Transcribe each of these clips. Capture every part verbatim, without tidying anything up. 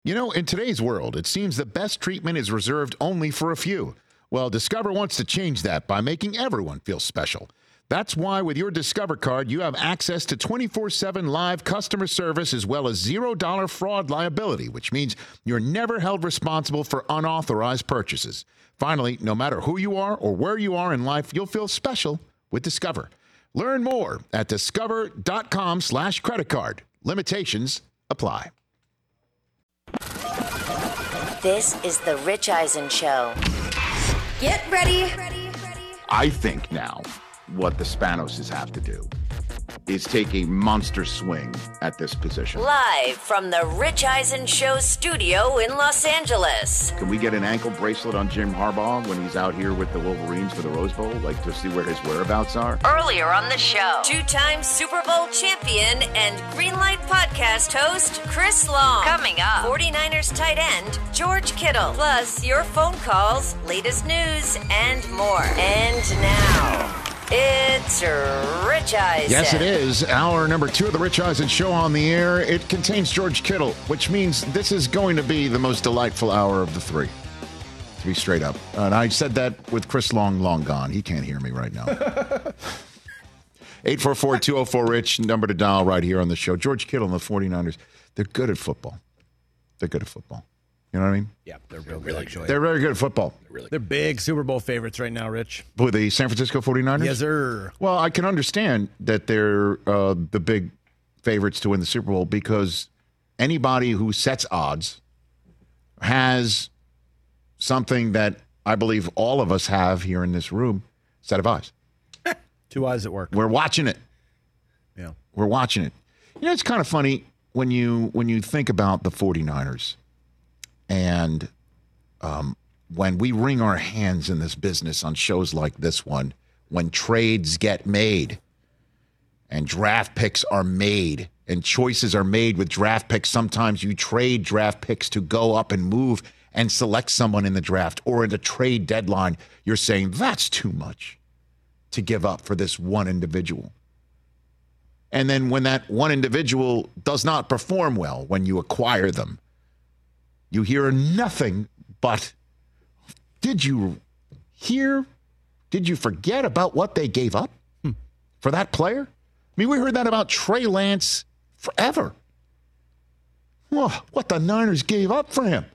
You know, in today's world, it seems the best treatment is reserved only for a few. Well, Discover wants to change that by making everyone feel special. That's why with your Discover card, you have access to twenty-four seven live customer service as well as zero dollar fraud liability, which means you're never held responsible for unauthorized purchases. Finally, no matter who you are or where you are in life, you'll feel special with Discover. Learn more at discover.com slash credit card. Limitations apply. This is the Rich Eisen Show. Get ready. I think now what the Spanoses have to do is take a monster swing at this position. Live from the Rich Eisen Show studio in Los Angeles. Can we get an ankle bracelet on Jim Harbaugh when he's out here with the Wolverines for the Rose Bowl, like to see where his whereabouts are? Earlier on the show, two-time Super Bowl champion and Greenlight podcast host Chris Long. Coming up, 49ers tight end George Kittle. Plus your phone calls, latest news, and more. And now, it's Rich Eisen. Yes, it is. Hour number two of the Rich Eisen Show on the air. It contains George Kittle, which means this is going to be the most delightful hour of the three, to be straight up. And I said that with Chris Long, long gone. He can't hear me right now. eight four four, two oh four, RICH, number to dial right here on the show. George Kittle and the 49ers, they're good at football. They're good at football. You know what I mean? Yeah, they're real really good. They're very good at football. They're, really they're big Super Bowl favorites right now, Rich. Who, the San Francisco 49ers? Yes, sir. Well, I can understand that they're uh, the big favorites to win the Super Bowl because anybody who sets odds has something that I believe all of us have here in this room, set of eyes. Two eyes at work. We're watching it. Yeah. We're watching it. You know, it's kind of funny when you when you think about the 49ers. And um, when we wring our hands in this business on shows like this one, when trades get made and draft picks are made and choices are made with draft picks, sometimes you trade draft picks to go up and move and select someone in the draft or in the trade deadline. You're saying that's too much to give up for this one individual. And then when that one individual does not perform well, when you acquire them, you hear nothing but, did you hear, did you forget about what they gave up hmm. for that player? I mean, we heard that about Trey Lance forever. Oh, what the Niners gave up for him.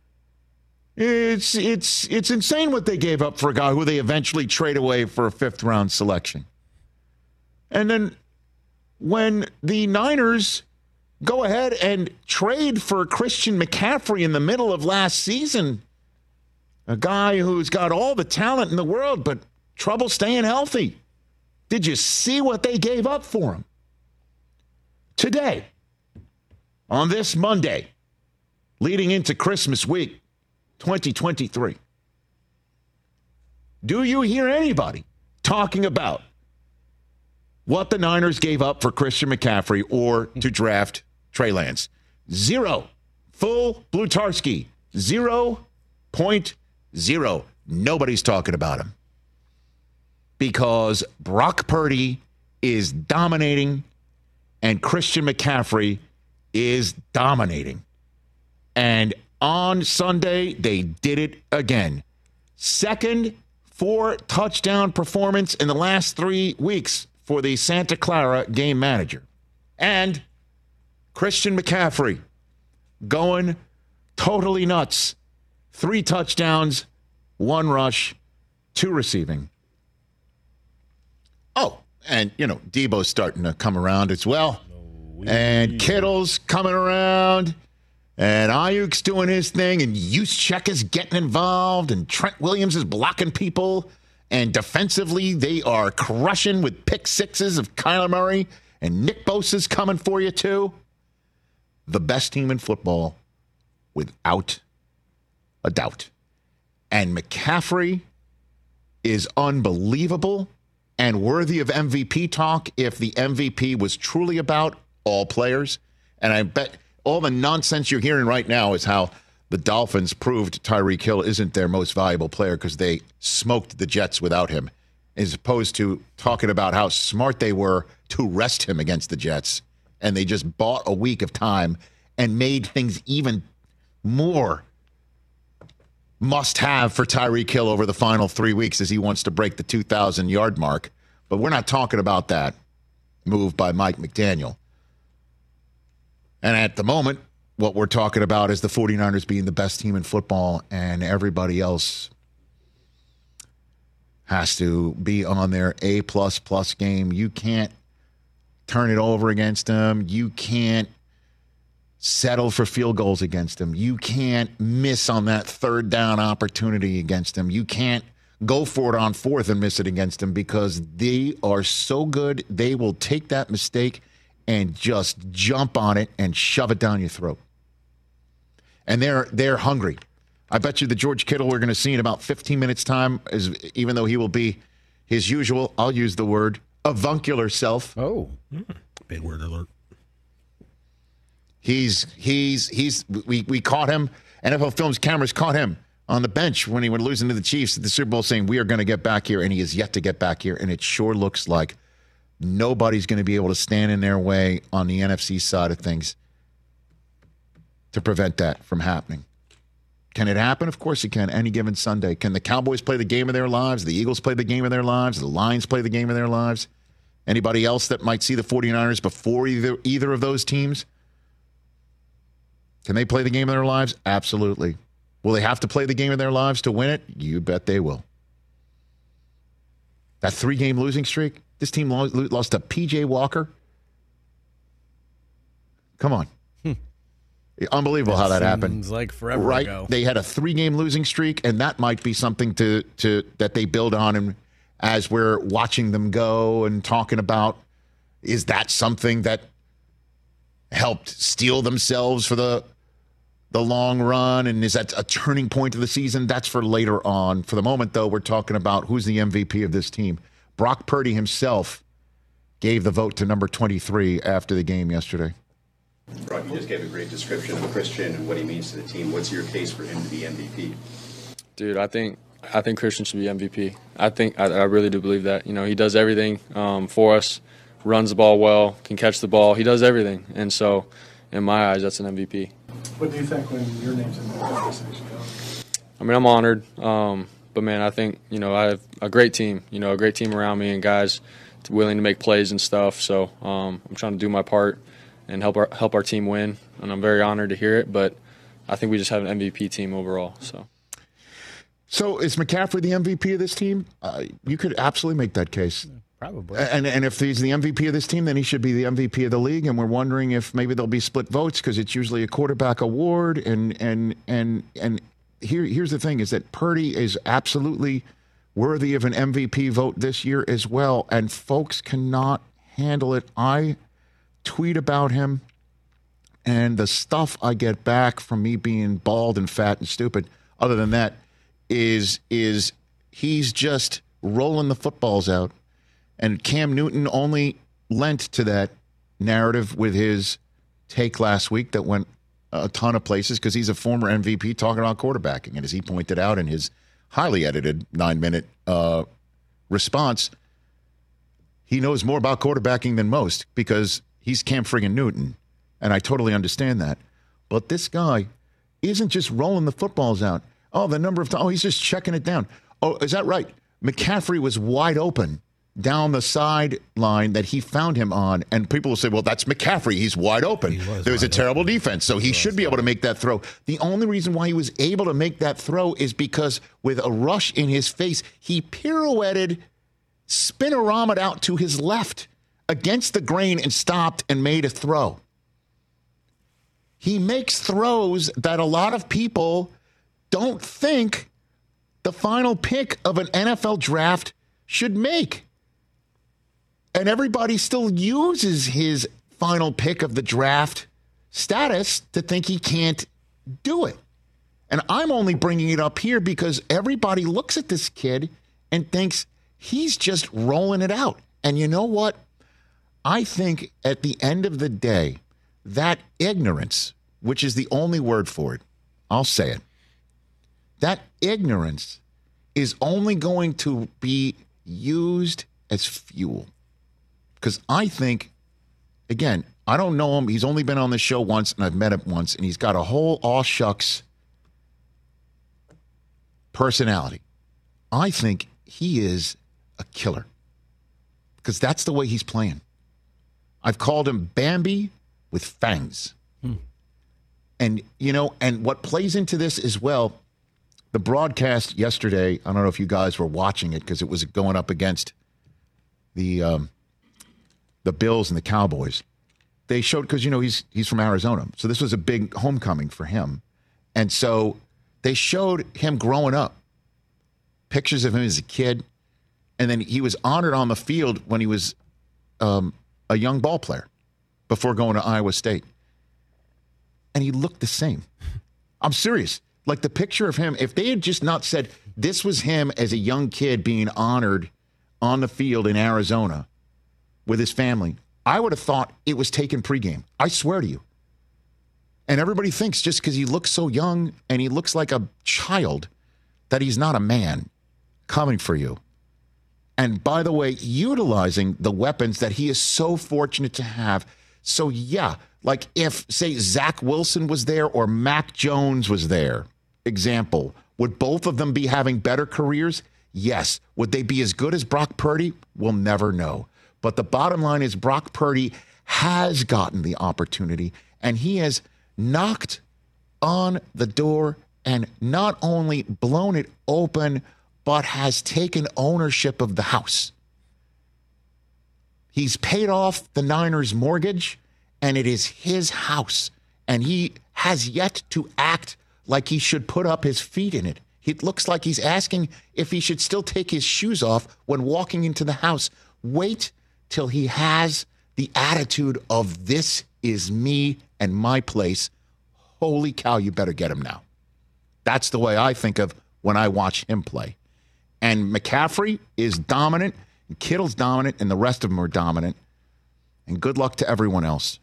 It's, it's, it's insane what they gave up for a guy who they eventually trade away for a fifth-round selection. And then when the Niners go ahead and trade for Christian McCaffrey in the middle of last season, a guy who's got all the talent in the world but trouble staying healthy. Did you see what they gave up for him? Today, on this Monday, leading into Christmas week twenty twenty-three, do you hear anybody talking about what the Niners gave up for Christian McCaffrey or to draft Trey Lance? Zero. Full Blutarski. Zero point zero. Nobody's talking about him. Because Brock Purdy is dominating and Christian McCaffrey is dominating. And on Sunday, they did it again. Second four touchdown performance in the last three weeks for the Santa Clara game manager. And Christian McCaffrey going totally nuts. Three touchdowns, one rush, two receiving. Oh, and, you know, Debo's starting to come around as well. And Kittle's coming around. And Ayuk's doing his thing. And Juszczyk is getting involved. And Trent Williams is blocking people. And defensively, they are crushing with pick sixes of Kyler Murray. And Nick Bosa's coming for you, too. The best team in football, without a doubt. And McCaffrey is unbelievable and worthy of M V P talk if the M V P was truly about all players. And I bet all the nonsense you're hearing right now is how the Dolphins proved Tyreek Hill isn't their most valuable player because they smoked the Jets without him, as opposed to talking about how smart they were to rest him against the Jets. And they just bought a week of time and made things even more must-have for Tyreek Hill over the final three weeks as he wants to break the two thousand yard mark. But we're not talking about that move by Mike McDaniel. And at the moment, what we're talking about is the 49ers being the best team in football, and everybody else has to be on their A-plus plus game. You can't turn it over against them. You can't settle for field goals against them. You can't miss on that third down opportunity against them. You can't go for it on fourth and miss it against them because they are so good. They will take that mistake and just jump on it and shove it down your throat. And they're they're hungry. I bet you the George Kittle we're going to see in about fifteen minutes' time, is even though he will be his usual, I'll use the word, avuncular self. Oh, big word alert. He's he's he's we we caught him. N F L Films cameras caught him on the bench when he was losing to the Chiefs at the Super Bowl, saying we are going to get back here, and he is yet to get back here. And it sure looks like nobody's going to be able to stand in their way on the N F C side of things to prevent that from happening. Can it happen? Of course it can. Any given Sunday. Can the Cowboys play the game of their lives? The Eagles play the game of their lives? The Lions play the game of their lives? Anybody else that might see the 49ers before either either of those teams? Can they play the game of their lives? Absolutely. Will they have to play the game of their lives to win it? You bet they will. That three-game losing streak, this team lost to P J Walker. Come on. Hmm. Unbelievable that how that happened. Seems like forever right? ago. They had a three-game losing streak, and that might be something to to that they build on. And as we're watching them go and talking about, is that something that helped steel themselves for the the long run, and is that a turning point of the season? That's for later on. For the moment, though, we're talking about who's the M V P of this team. Brock Purdy himself gave the vote to number twenty-three after the game yesterday. Brock, you just gave a great description of Christian and what he means to the team. What's your case for him to be M V P? Dude, I think I think Christian should be M V P. I think I, I really do believe that. You know, he does everything um, for us, runs the ball well, can catch the ball. He does everything, and so in my eyes, that's an M V P. What do you think when your name's in the conversation? I mean, I'm honored, um, but man, I think you know I have a great team. You know, a great team around me and guys willing to make plays and stuff. So um, I'm trying to do my part and help our help our team win, and I'm very honored to hear it. But I think we just have an M V P team overall. So, so is McCaffrey the M V P of this team? Uh, you could absolutely make that case. Probably. And and if he's the M V P of this team, then he should be the M V P of the league. And we're wondering if maybe there'll be split votes because it's usually a quarterback award. And and and and here here's the thing: is that Purdy is absolutely worthy of an M V P vote this year as well. And folks cannot handle it. I tweet about him, and the stuff I get back from me being bald and fat and stupid, other than that, is is he's just rolling the footballs out. And Cam Newton only lent to that narrative with his take last week that went a ton of places because he's a former M V P talking about quarterbacking. And as he pointed out in his highly edited nine-minute uh, response, he knows more about quarterbacking than most because he's Cam friggin' Newton. And I totally understand that. But this guy isn't just rolling the footballs out. Oh, the number of times. Oh, he's just checking it down. Oh, is that right? McCaffrey was wide open down the sideline that he found him on, and people will say, well, that's McCaffrey. He's wide open. He There was a terrible open. defense, so he, he should be able to make that throw. The only reason why he was able to make that throw is because with a rush in his face, he pirouetted, spinoramaed out to his left against the grain and stopped and made a throw. He makes throws that a lot of people don't think the final pick of an N F L draft should make. And everybody still uses his final pick of the draft status to think he can't do it. And I'm only bringing it up here because everybody looks at this kid and thinks he's just rolling it out. And you know what? I think at the end of the day, that ignorance, which is the only word for it, I'll say it, that ignorance is only going to be used as fuel. Because I think, again, I don't know him. He's only been on the show once, and I've met him once, and he's got a whole aw shucks personality. I think he is a killer because that's the way he's playing. I've called him Bambi with fangs. Hmm. And, you know, and what plays into this as well, the broadcast yesterday, I don't know if you guys were watching it because it was going up against the um, the Bills and the Cowboys. They showed, because, you know, he's he's from Arizona. So this was a big homecoming for him. And so they showed him growing up, pictures of him as a kid. And then he was honored on the field when he was um, a young ball player before going to Iowa State. And he looked the same. I'm serious. Like the picture of him, if they had just not said this was him as a young kid being honored on the field in Arizona with his family, I would have thought it was taken pregame. I swear to you. And everybody thinks just because he looks so young and he looks like a child that he's not a man coming for you. And by the way, utilizing the weapons that he is so fortunate to have. So yeah, like if, say, Zach Wilson was there or Mac Jones was there, example, would both of them be having better careers? Yes. Would they be as good as Brock Purdy? We'll never know. But the bottom line is Brock Purdy has gotten the opportunity, and he has knocked on the door and not only blown it open, but has taken ownership of the house. He's paid off the Niners' mortgage, and it is his house. And he has yet to act like he should put up his feet in it. It looks like he's asking if he should still take his shoes off when walking into the house. Wait till he has the attitude of this is me and my place. Holy cow, you better get him now. That's the way I think of when I watch him play. And McCaffrey is dominant, and Kittle's dominant, and the rest of them are dominant. And good luck to everyone else.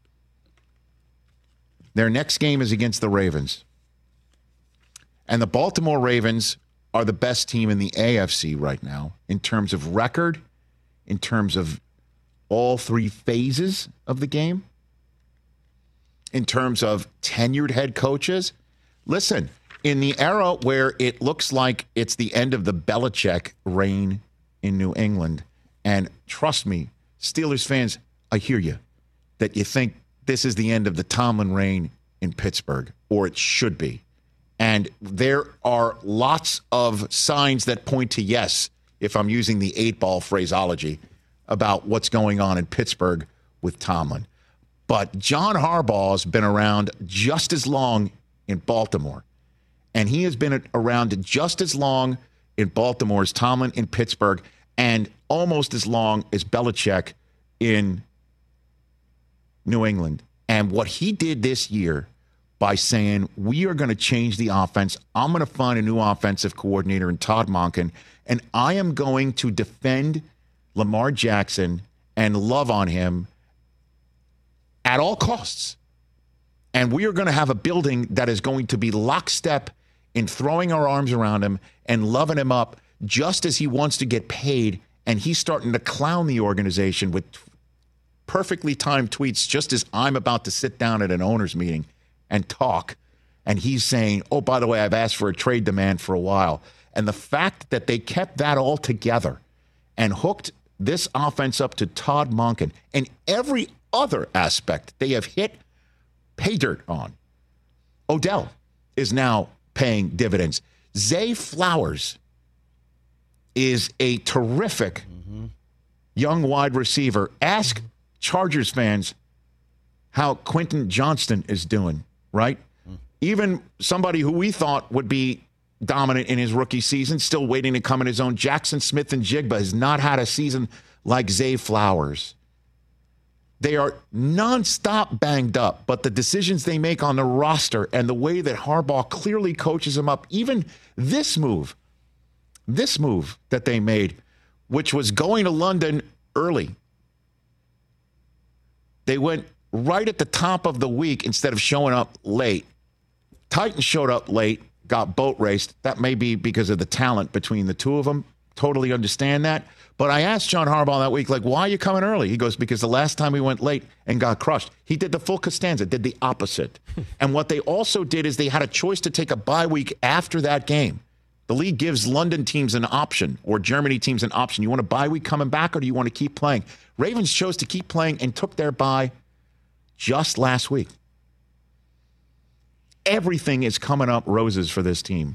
Their next game is against the Ravens. And the Baltimore Ravens are the best team in the A F C right now in terms of record, in terms of all three phases of the game, in terms of tenured head coaches. Listen, in the era where it looks like it's the end of the Belichick reign in New England, and trust me, Steelers fans, I hear you, that you think this is the end of the Tomlin reign in Pittsburgh, or it should be. And there are lots of signs that point to yes, if I'm using the eight-ball phraseology, about what's going on in Pittsburgh with Tomlin. But John Harbaugh has been around just as long in Baltimore. And he has been around just as long in Baltimore as Tomlin in Pittsburgh, and almost as long as Belichick in New England. And what he did this year by saying, we are going to change the offense. I'm going to find a new offensive coordinator in Todd Monken, and I am going to defend Lamar Jackson and love on him at all costs. And we are going to have a building that is going to be lockstep in throwing our arms around him and loving him up just as he wants to get paid. And he's starting to clown the organization with perfectly timed tweets just as I'm about to sit down at an owners meeting and talk. And he's saying, oh, by the way, I've asked for a trade demand for a while. And the fact that they kept that all together and hooked this offense up to Todd Monken and every other aspect they have hit pay dirt on. Odell is now paying dividends. Zay Flowers is a terrific mm-hmm. young wide receiver. Ask Chargers fans how Quentin Johnston is doing, right? Mm. Even somebody who we thought would be dominant in his rookie season, still waiting to come in his own. Jackson Smith and Jigba has not had a season like Zay Flowers. They are nonstop banged up, but the decisions they make on the roster and the way that Harbaugh clearly coaches them up, even this move, this move that they made, which was going to London early. They went right at the top of the week instead of showing up late. Titans showed up late, got boat raced. That may be because of the talent between the two of them. totally understand that. But I asked John Harbaugh that week, like, why are you coming early? He goes, because the last time we went late and got crushed. He did the full Costanza, did the opposite. And what they also did is they had a choice to take a bye week after that game. The league gives London teams an option or Germany teams an option. You want a bye week coming back or do you want to keep playing? Ravens chose to keep playing and took their bye just last week. Everything is coming up roses for this team.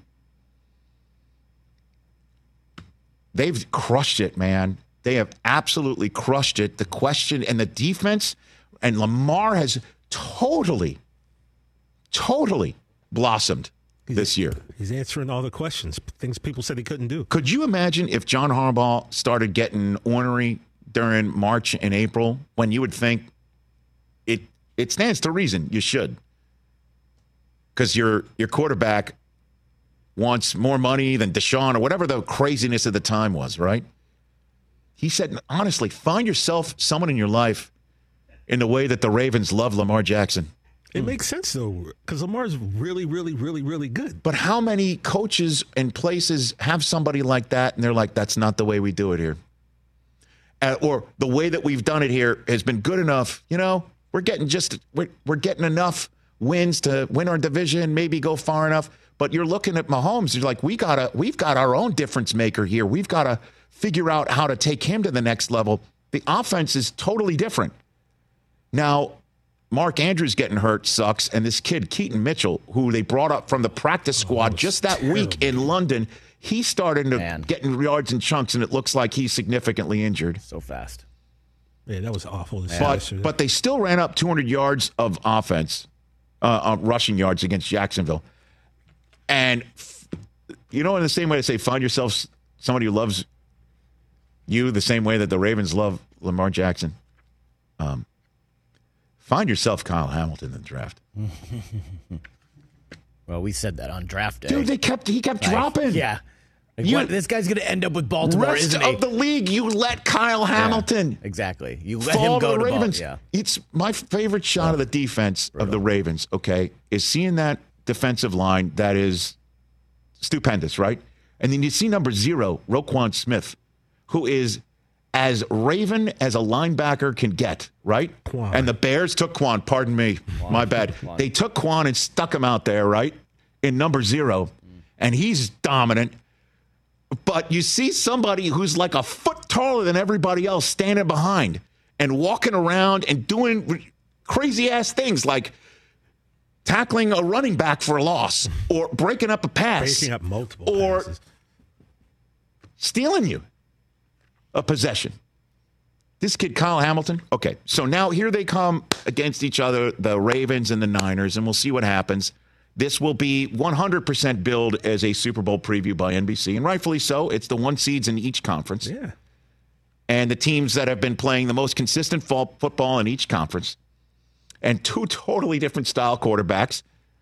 They've crushed it, man. They have absolutely crushed it. The question and the defense, and Lamar has totally, totally blossomed he's, this year. He's answering all the questions, things people said he couldn't do. Could you imagine if John Harbaugh started getting ornery during March and April when you would think it it stands to reason you should? Because your your quarterback wants more money than Deshaun or whatever the craziness of the time was, right? He said, honestly, find yourself someone in your life in the way that the Ravens love Lamar Jackson. It mm. makes sense, though, because Lamar's really, really, really, really good. But how many coaches and places have somebody like that, and they're like, that's not the way we do it here? Uh, or the way that we've done it here has been good enough. You know, we're getting just we're, we're getting enough wins to win our division, maybe go far enough. But you're looking at Mahomes, you're like, we gotta, we've got our own difference maker here. We've got to figure out how to take him to the next level. The offense is totally different. Now, Mark Andrews getting hurt sucks, and this kid, Keaton Mitchell, who they brought up from the practice squad oh, just that terrible. week in London, he's starting to Man. get in yards and chunks, and it looks like he's significantly injured. So fast. Yeah, that was awful. This but, but they still ran up two hundred yards of offense, uh, uh, rushing yards against Jacksonville. And, you know, in the same way to say, find yourself somebody who loves you the same way that the Ravens love Lamar Jackson. Um, find yourself Kyle Hamilton in the draft. Well, we said that on draft day. Dude, they kept he kept like, dropping. Yeah. Like, you, what, this guy's going to end up with Baltimore, rest isn't of he? the league, you let Kyle Hamilton. Yeah, exactly. You let fall him go to the to Ravens. Ball, yeah. It's my favorite shot yeah. of the defense Brutal. of the Ravens, okay, is seeing that defensive line that is stupendous, right? And then you see number zero, Roquan Smith, who is as Raven as a linebacker can get, right? Quan. And the Bears took Quan, pardon me, Quan. my bad. Quan. They took Quan and stuck him out there, right, in number zero, and he's dominant. But you see somebody who's like a foot taller than everybody else standing behind and walking around and doing crazy-ass things like tackling a running back for a loss or breaking up a pass. Breaking up multiple or passes. Stealing you a possession. This kid, Kyle Hamilton. Okay, so now here they come against each other, the Ravens and the Niners, and we'll see what happens. This will be one hundred percent billed as a Super Bowl preview by N B C, and rightfully so. It's the one seeds in each conference. Yeah. And the teams that have been playing the most consistent fall football in each conference. And two totally different style quarterbacks.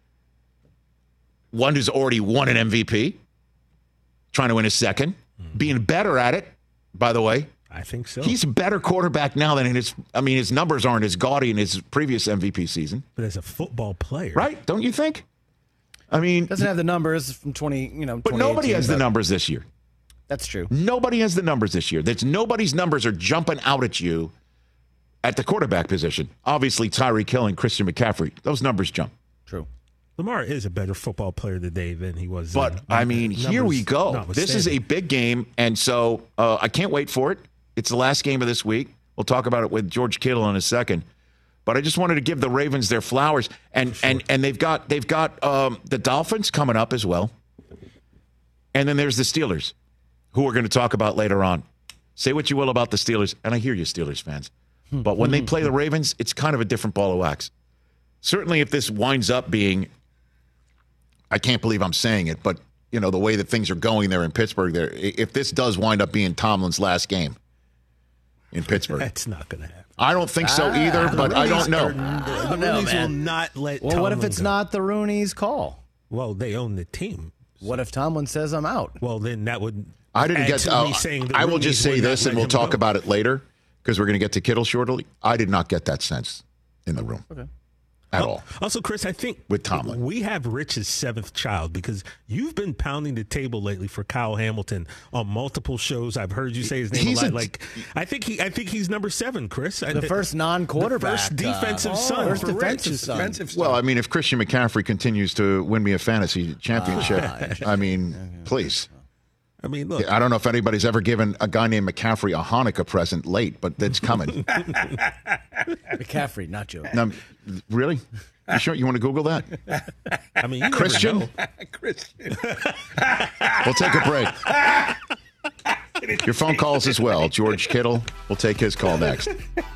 One who's already won an M V P, trying to win a second, mm-hmm. being better at it, by the way. I think so. He's a better quarterback now than in his, I mean, his numbers aren't as gaudy in his previous M V P season. But as a football player. Right? Don't you think? I mean. Doesn't have the numbers from twenty, you know, but nobody has the numbers this year. That's true. Nobody has the numbers this year. That's nobody's numbers are jumping out at you at the quarterback position. Obviously, Tyreek Hill and Christian McCaffrey, those numbers jump. True. Lamar is a better football player today than he was. But, in, I mean, here we go. This is a big game, and so uh, I can't wait for it. It's the last game of this week. We'll talk about it with George Kittle in a second. But I just wanted to give the Ravens their flowers. And sure. and, and they've got they've got um, the Dolphins coming up as well. And then there's the Steelers, who we're going to talk about later on. Say what you will about the Steelers, and I hear you, Steelers fans. But when they play the Ravens, it's kind of a different ball of wax. Certainly if this winds up being, I can't believe I'm saying it, but, you know, the way that things are going there in Pittsburgh, there, if this does wind up being Tomlin's last game in Pittsburgh. That's not going to happen. I don't think so either, ah, but I don't know. Are, the know, Rooney's man. will not let Well, Tomlin what if it's go. not the Rooney's call? Well, they own the team. What if Tomlin says I'm out? Well, then that would. I didn't get. Uh, uh, I will just say this, and we'll talk go. about it later because we're going to get to Kittle shortly. I did not get that sense in the room. Okay. at all. Also, Chris, I think With Tomlin. we have Rich's seventh child because you've been pounding the table lately for Kyle Hamilton on multiple shows. I've heard you say his name He's a lot. a- like, I think he, I think he's number seven, Chris. The first non-quarterback. the first defensive uh, son, First for defensive Rich. son. Defensive stuff. Well, I mean, if Christian McCaffrey continues to win me a fantasy championship, I mean, please. I mean, look. I don't know if anybody's ever given a guy named McCaffrey a Hanukkah present late, but that's coming. McCaffrey, not Joe. Now, really? You sure you want to Google that? I mean, you never Christian? know. Christian. We'll take a break. Your phone calls as well. George Kittle will take his call next.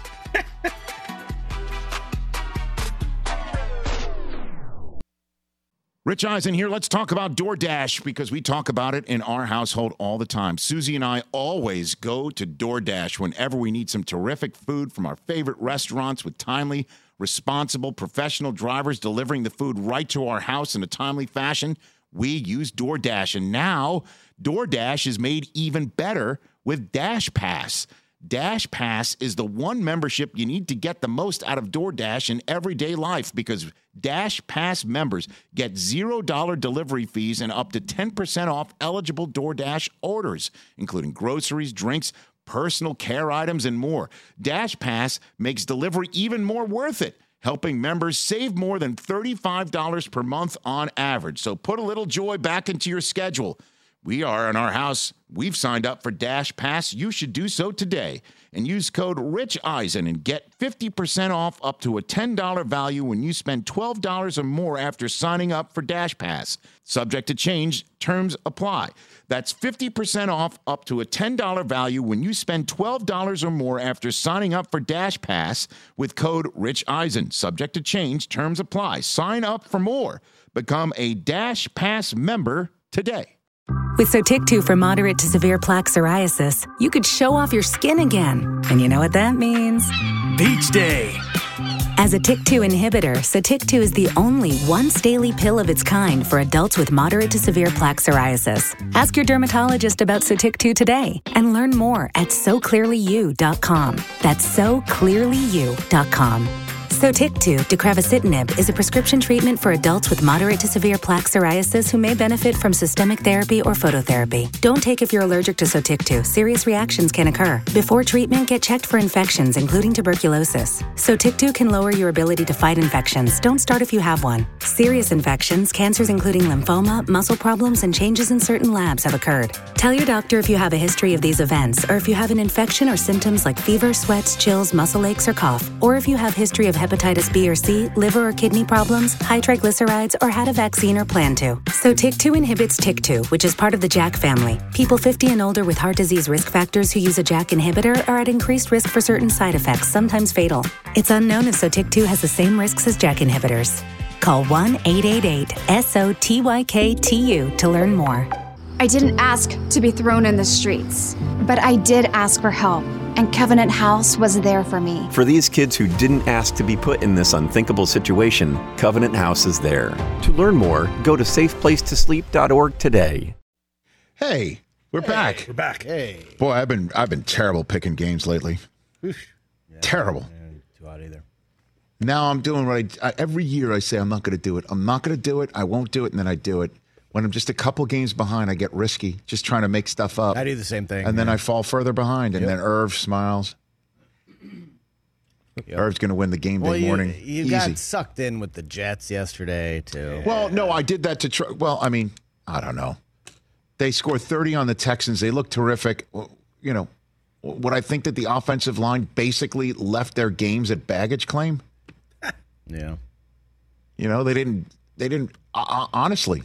Rich Eisen here. Let's talk about DoorDash because we talk about it in our household all the time. Susie and I always go to DoorDash whenever we need some terrific food from our favorite restaurants with timely, responsible, professional drivers delivering the food right to our house in a timely fashion. We use DoorDash, and now DoorDash is made even better with Dash Pass. Dash Pass is the one membership you need to get the most out of DoorDash in everyday life because Dash Pass members get zero dollars delivery fees and up to ten percent off eligible DoorDash orders, including groceries, drinks, personal care items, and more. Dash Pass makes delivery even more worth it, helping members save more than thirty-five dollars per month on average. So put a little joy back into your schedule. We are in our house. We've signed up for Dash Pass. You should do so today and use code Rich Eisen and get fifty percent off up to a ten dollars value when you spend twelve dollars or more after signing up for Dash Pass. Subject to change, terms apply. That's fifty percent off up to a ten dollars value when you spend twelve dollars or more after signing up for Dash Pass with code Rich Eisen. Subject to change, terms apply. Sign up for more. Become a Dash Pass member today. With Sotyktu for moderate to severe plaque psoriasis, you could show off your skin again. And you know what that means? Beach Day. As a T Y K two inhibitor, Sotyktu is the only once-daily pill of its kind for adults with moderate to severe plaque psoriasis. Ask your dermatologist about Sotyktu today and learn more at so clearly you dot com. That's so clearly you dot com. Sotyktu, deucravacitinib, is a prescription treatment for adults with moderate to severe plaque psoriasis who may benefit from systemic therapy or phototherapy. Don't take if you're allergic to Sotyktu. Serious reactions can occur. Before treatment, get checked for infections, including tuberculosis. Sotyktu can lower your ability to fight infections. Don't start if you have one. Serious infections, cancers including lymphoma, muscle problems, and changes in certain labs have occurred. Tell your doctor if you have a history of these events, or if you have an infection or symptoms like fever, sweats, chills, muscle aches, or cough, or if you have history of hepatitis B or C, liver or kidney problems, high triglycerides, or had a vaccine or plan to. So T Y K two inhibits T Y K two, which is part of the J A K family. People fifty and older with heart disease risk factors who use a J A K inhibitor are at increased risk for certain side effects, sometimes fatal. It's unknown if So T Y K two has the same risks as J A K inhibitors. Call one eight eight eight S O T Y K T U to learn more. I didn't ask to be thrown in the streets, but I did ask for help, and Covenant House was there for me. For these kids who didn't ask to be put in this unthinkable situation, Covenant House is there. To learn more, go to safe place to sleep dot org today. Hey, we're Hey, back. We're back. Hey. Boy, I've been I've been terrible picking games lately. Terrible. Too hot either. Now I'm doing what I, I every year I say I'm not going to do it. I'm not going to do it. I won't do it, and then I do it. When I'm just a couple games behind, I get risky, just trying to make stuff up. I do the same thing. And then yeah. I fall further behind, and Yep. then Irv smiles. Yep. Irv's going to win the game day well, you, morning. you Easy. got sucked in with the Jets yesterday, too. Well, no, I did that to try. Well, I mean, I don't know. They scored thirty on the Texans. They look terrific. Well, You know, would I think that the offensive line basically left their games at baggage claim? Yeah. You know, they didn't. They didn't. Uh, honestly.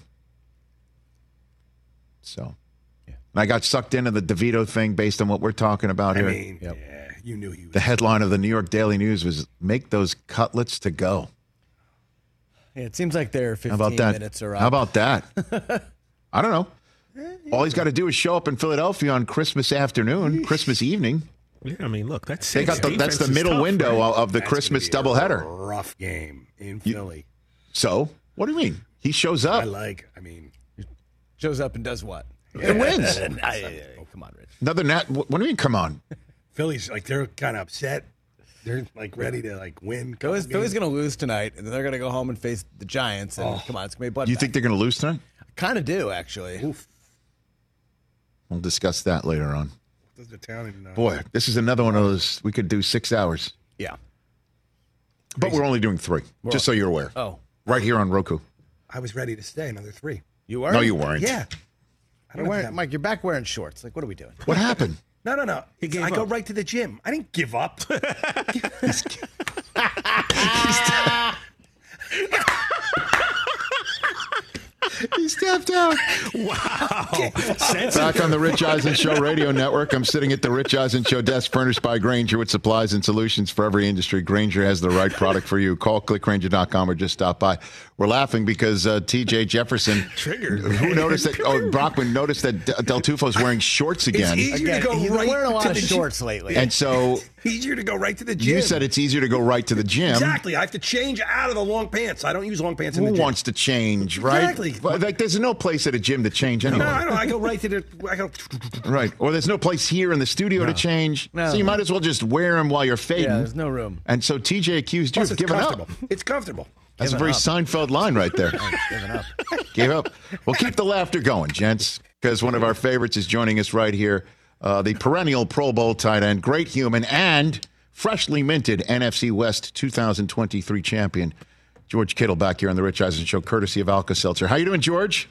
So, Yeah. and I got sucked into the DeVito thing based on what we're talking about I here. mean, Yep. yeah, you knew he was. The headline of the New York Daily News was "Make those cutlets to go." Yeah, it seems like their fifteen How about that? minutes are up. How about that? I don't know. All he's got to do is show up in Philadelphia on Christmas afternoon, Christmas evening. Yeah, I mean, look, that's They got the, that's the middle window right? of the That's Christmas gonna be a doubleheader. Rough game in Philly. So, what do you mean? He shows I up like. I mean, Shows up and does what? and wins. I- I- come on, Rich. Another nat. What do you mean? Come on. Philly's like they're kind of upset. They're like ready to like win. Philly's, Philly's going to lose tonight, and then they're going to go home and face the Giants. And Oh. come on, it's going to be a bloodbath. Do you think they're going to lose tonight? I kind of do, actually. Oof. We'll discuss that later on. Does the town even know? Boy, this is another one of those. We could do six hours, Yeah. but we're only doing three, just so you're aware. Oh, Right here on Roku. I was ready to stay another three. you were? No, you weren't. Yeah. I You're don't wearing, have Mike, you're back wearing shorts. Like, what are we doing? What happened? No, no, no. He gave I go up. right to the gym. I didn't give up. He stepped out. Wow. Back on the Rich Eisen Show radio network. I'm sitting at the Rich Eisen Show desk furnished by Grainger with supplies and solutions for every industry. Grainger has the right product for you. Call click grainger dot com or just stop by. We're laughing because uh, T J Jefferson, Triggered. who noticed that, oh, Brockman noticed that D- Del Tufo's wearing shorts again. It's easier Again, to go he's right been wearing a lot to of the gym. shorts lately. And so Easier to go right to the gym. you said it's easier to go right to the gym. Exactly. I have to change out of the long pants. I don't use long pants in Who the gym. wants to change, right? Exactly. Well, like, there's no place at a gym to change anyway. No, I don't. I go right to the. I go. Right. Or there's no place here in the studio to change. No. So you might as well just wear them while you're fading. Yeah, there's no room. And so T J accused you Plus, of it's giving comfortable. up. It's comfortable. That's a Giving very up. Seinfeld line right there. Giving up. Gave up. Well, keep the laughter going, gents, because one of our favorites is joining us right here. Uh, the perennial Pro Bowl tight end, great human, and freshly minted N F C West two thousand twenty-three champion, George Kittle, back here on the Rich Eisen Show, courtesy of Alka-Seltzer. How you doing, George?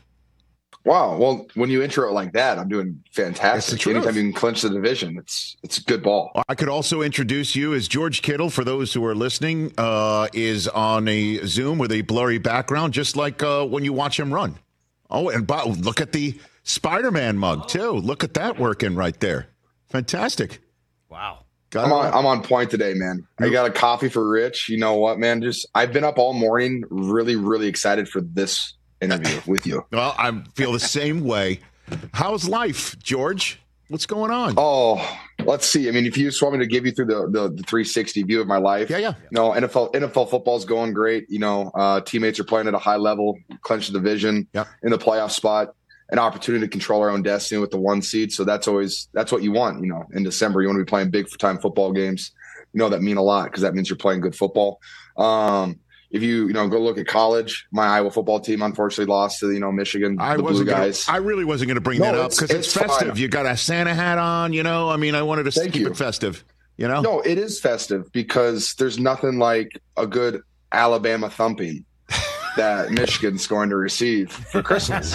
Wow. Well, when you intro it like that, I'm doing It's the fantastic. truth. Anytime you can clinch the division, it's it's a good ball. I could also introduce you as George Kittle, for those who are listening, uh, is on a Zoom with a blurry background, just like uh, when you watch him run. Oh, and by, look at the Spider-Man mug, too. Look at that working right there. Fantastic. Wow. Got I'm it. on I'm on point today, man. I got a coffee for Rich. You know what, man? Just I've been up all morning, really, really excited for this interview with you. Well, I feel the same way. How's life, George? What's going on? Oh, let's see. I mean, if you just want me to give you through the, the, the three sixty view of my life. Yeah, yeah. No, N F L N F L football's going great. You know, uh, teammates are playing at a high level, clinch the division Yep. in the playoff spot, an opportunity to control our own destiny with the one seed. So that's always that's what you want. You know, in December, you want to be playing big time football games. You know, that mean a lot because that means you're playing good football. Um, if you you know go look at college, my Iowa football team unfortunately lost to you know Michigan, I the Blue wasn't gonna, guys. I really wasn't going to bring No, that up it's- because it's, it's festive. fine. You got a Santa hat on, you know. I mean, I wanted to Thank keep you. it festive, you know. No, it is festive because there's nothing like a good Alabama thumping that Michigan's going to receive for Christmas.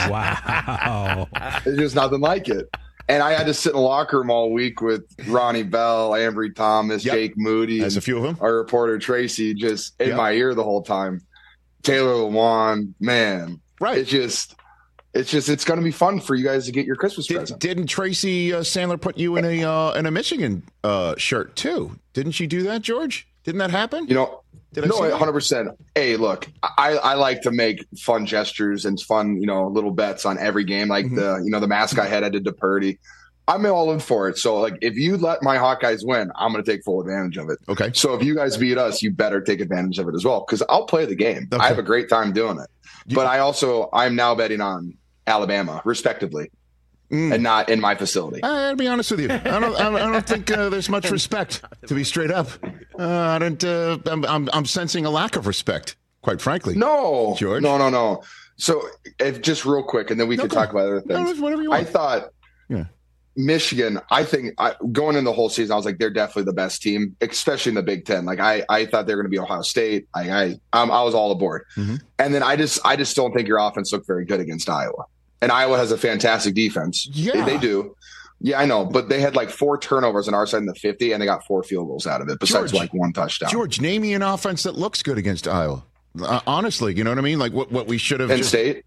Wow. There's just nothing like it. And I had to sit in the locker room all week with Ronnie Bell, Ambry Thomas, Yep. Jake Moody, There's a and few of them. our reporter Tracy just in Yep. my ear the whole time. Taylor Lewan, man, Right. it's just, it's just, it's going to be fun for you guys to get your Christmas Did, present. didn't Tracy uh, Sandler put you in a uh, in a Michigan uh, shirt too? Didn't she do that, George? Didn't that happen? You know, Did I no, see that? one hundred percent. Hey, look, I, I like to make fun gestures and fun, you know, little bets on every game. Like Mm-hmm. the, you know, the mask I had, I did to Purdy. I'm all in for it. So, like, if you let my Hawkeyes win, I'm going to take full advantage of it. Okay. So, if you guys beat us, you better take advantage of it as well because I'll play the game. Okay. I have a great time doing it. You- But I also, I'm now betting on Alabama, respectively, Mm. and not in my facility. I'll be honest with you. I don't. I don't, I don't think uh, there's much respect. To be straight up, uh, I don't. Uh, I'm, I'm. I'm sensing a lack of respect. Quite frankly. No, George? no, no, no. So, if just real quick, and then we No, could go talk about other No, things. whatever you I want. thought Yeah. Michigan, I think I, going in the whole season, I was like, they're definitely the best team, especially in the Big Ten. Like I, I thought they were going to be Ohio State. I, I, um, I was all aboard. Mhm. And then I just, I just don't think your offense looked very good against Iowa. And Iowa has a fantastic defense. Yeah. they, they do. Yeah, I know, but they had like four turnovers on our side in the fifty, and they got four field goals out of it, besides George, like one touchdown. George, name me an offense that looks good against Iowa. Uh, honestly, you know what I mean? Like what, what we should have. Penn just- State,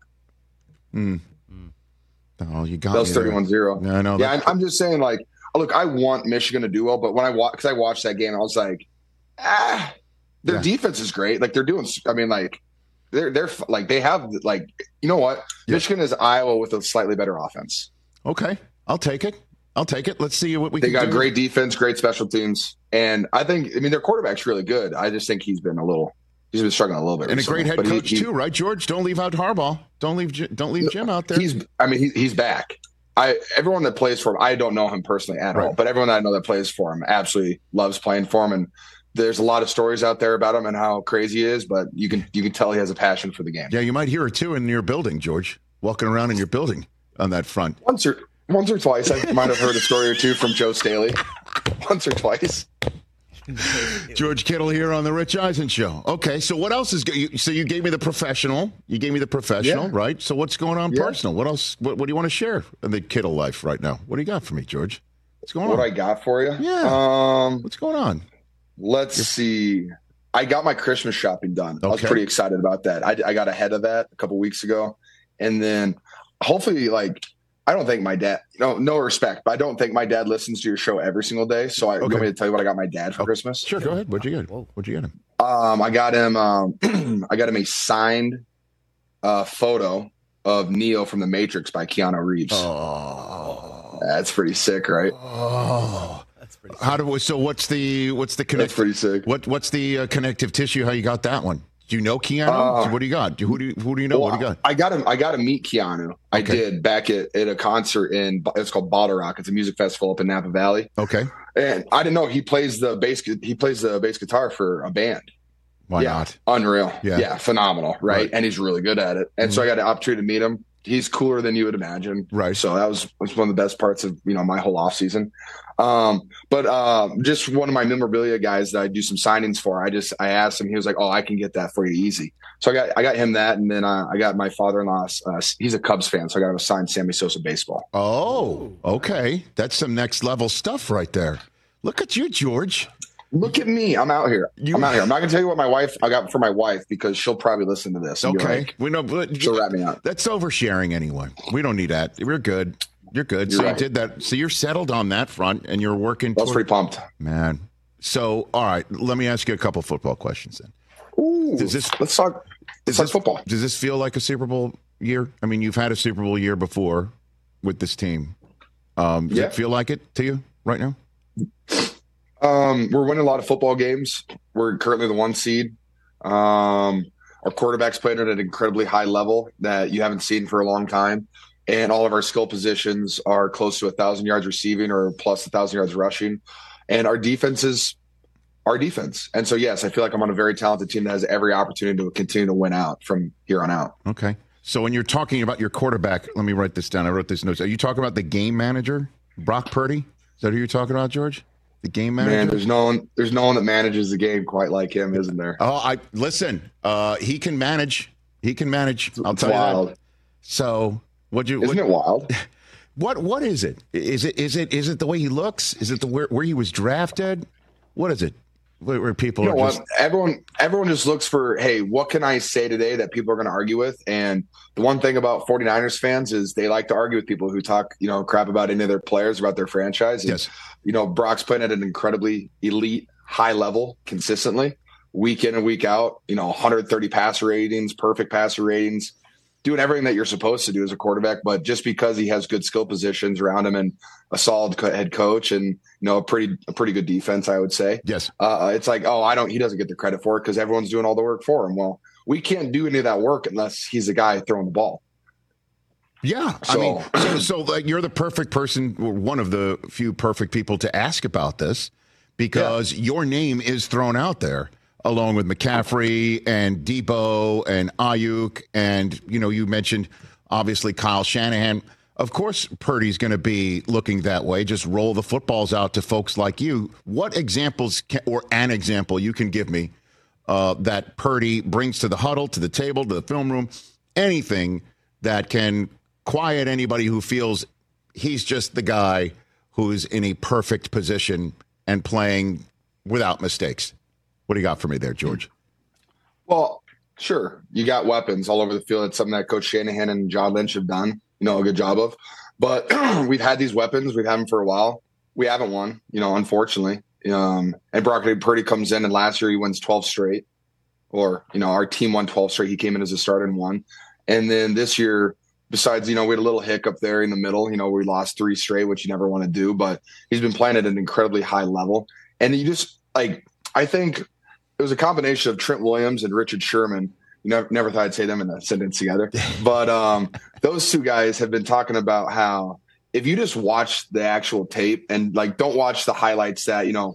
Oh, you got that was me there. thirty-one zero. No, I know. Yeah, that- I'm, I'm just saying, like, look, I want Michigan to do well, but when I watch, because I watched that game, I was like, ah, their Yeah. defense is great. Like they're doing. I mean, like they're they're like they have like you know what? Yeah. Michigan is Iowa with a slightly better offense. Okay, I'll take it. I'll take it. Let's see what we They can got do. great defense, great special teams, and I think I mean their quarterback's really good. I just think he's been a little. He's been struggling a little bit, and a recently, great head but he- coach he- too, right, George? Don't leave out Harbaugh. Don't leave. Ji- Don't leave Jim out there. He's. I mean, he, he's back. I everyone that plays for him, I don't know him personally at all, Right. but everyone that I know that plays for him absolutely loves playing for him. And there's a lot of stories out there about him and how crazy he is, but you can you can tell he has a passion for the game. Yeah, you might hear it too in your building, George, walking around in your building on that front. Once or once or twice, I might have heard a story or two from Joe Staley. Once or twice. George Kittle here on the Rich Eisen Show. Okay, so what else is you, so you gave me the professional, you gave me the professional, Yeah. right? So what's going on Yeah. personal? What else? What, what do you want to share in the Kittle life right now? What do you got for me, George? What's going What on? I got for you? Yeah. Um, What's going on? let's see. I got my Christmas shopping done. I was Okay. pretty excited about that. I, I got ahead of that a couple weeks ago, and then hopefully, like, I don't think my dad. No, no respect, but I don't think my dad listens to your show every single day. So I Okay. want me to tell you what I got my dad for Christmas. Sure, go ahead. What'd you get? What'd you get him? Um, I got him. Um, I got him a signed uh, photo of Neo from The Matrix by Keanu Reeves. Oh, That's pretty sick, right? oh. How do we? So what's the what's the connect? That's pretty sick. What what's the uh, connective tissue? How you got that one? Do you know Keanu? Uh, what do you got? Who do you, who do you know? Well, what do you got? I got him. I got to meet Keanu. I Okay. did back at, at a concert in. It's called Bottle Rock. It's a music festival up in Napa Valley. Okay, And I didn't know he plays the bass. He plays the bass guitar for a band. why yeah, not? unreal. Yeah. Yeah, phenomenal. Right? Right. And he's really good at it. And so I got the opportunity to meet him. He's cooler than you would imagine. Right. So that was, was one of the best parts of, you know, my whole off season. Um, but uh, just one of my memorabilia guys that I do some signings for. I just I asked him. He was like, "Oh, I can get that for you easy." So I got I got him that, and then uh, I got my father-in-law. Uh, he's a Cubs fan, so I got him a signed Sammy Sosa baseball. Oh, okay. That's some next level stuff right there. Look at you, George. Look at me. I'm out here. You- I'm out here. I'm not going to tell you what my wife I got for my wife because she'll probably listen to this. and be Okay. like, we know, but she'll wrap me up. that's oversharing anyway. We don't need that. We're good. You're good. You're so right. you did that. So you're settled on that front and you're working. I was toward- pretty pumped. Man. So, all right. Let me ask you a couple football questions then. Ooh, Does this- let's talk. Let's talk this, football. Does this feel like a Super Bowl year? I mean, you've had a Super Bowl year before with this team. Um, does Yeah. it feel like it to you right now? Um, we're winning a lot of football games. We're currently the one seed. Um, our quarterback's playing at an incredibly high level that you haven't seen for a long time. And all of our skill positions are close to a thousand yards receiving or plus a thousand yards rushing. And our defense is our defense. And so, yes, I feel like I'm on a very talented team that has every opportunity to continue to win out from here on out. Okay. So when you're talking about your quarterback, let me write this down. I wrote this notes. Are you talking about the game manager, Brock Purdy? Is that who you're talking about, George? The game manager? Man, there's no one, there's no one that manages the game quite like him, isn't there? Oh, I listen. Uh, he can manage. He can manage. I'll It's tell you wild. that. So, what you? Isn't what, it wild? What? What is it? Is it? Is it? Is it the way he looks? Is it the where, where he was drafted? What is it? Where, where people You know are what? just Everyone, everyone just looks for, hey, what can I say today that people are going to argue with? And the one thing about 49ers fans is they like to argue with people who talk, you know, crap about any of their players, about their franchise. And, Yes. you know, Brock's playing at an incredibly elite, high level consistently, week in and week out. You know, one hundred thirty passer ratings, perfect passer ratings, doing everything that you're supposed to do as a quarterback. But just because he has good skill positions around him and a solid co- head coach and, you know, a pretty a pretty good defense, I would say. yes. Uh, it's like, oh, I don't. He doesn't get the credit for it because everyone's doing all the work for him. Well, we can't do any of that work unless he's the guy throwing the ball. Yeah, I So- mean, so, so like you're the perfect person, or one of the few perfect people to ask about this, because your name is thrown out there along with McCaffrey and Debo and Ayuk, and you know you mentioned obviously Kyle Shanahan. Of course, Purdy's going to be looking that way. Just roll the footballs out to folks like you. What examples can, or an example you can give me uh, that Purdy brings to the huddle, to the table, to the film room, anything that can quiet anybody who feels he's just the guy who's in a perfect position and playing without mistakes? What do you got for me there, George? Well, sure, you got weapons all over the field. It's something that Coach Shanahan and John Lynch have done, you know, a good job of. But we've had these weapons. We've had them for a while. We haven't won, you know, unfortunately. Um, and Brock Purdy comes in, and last year he wins twelve straight. Or, you know, our team won twelve straight. He came in as a starter and won. And then this year, besides, you know, we had a little hiccup there in the middle. You know, we lost three straight, which you never want to do. But he's been playing at an incredibly high level. And you just, like, I think it was a combination of Trent Williams and Richard Sherman. You never, never thought I'd say them in a sentence together. But um, those two guys have been talking about how if you just watch the actual tape and, like, don't watch the highlights that, you know,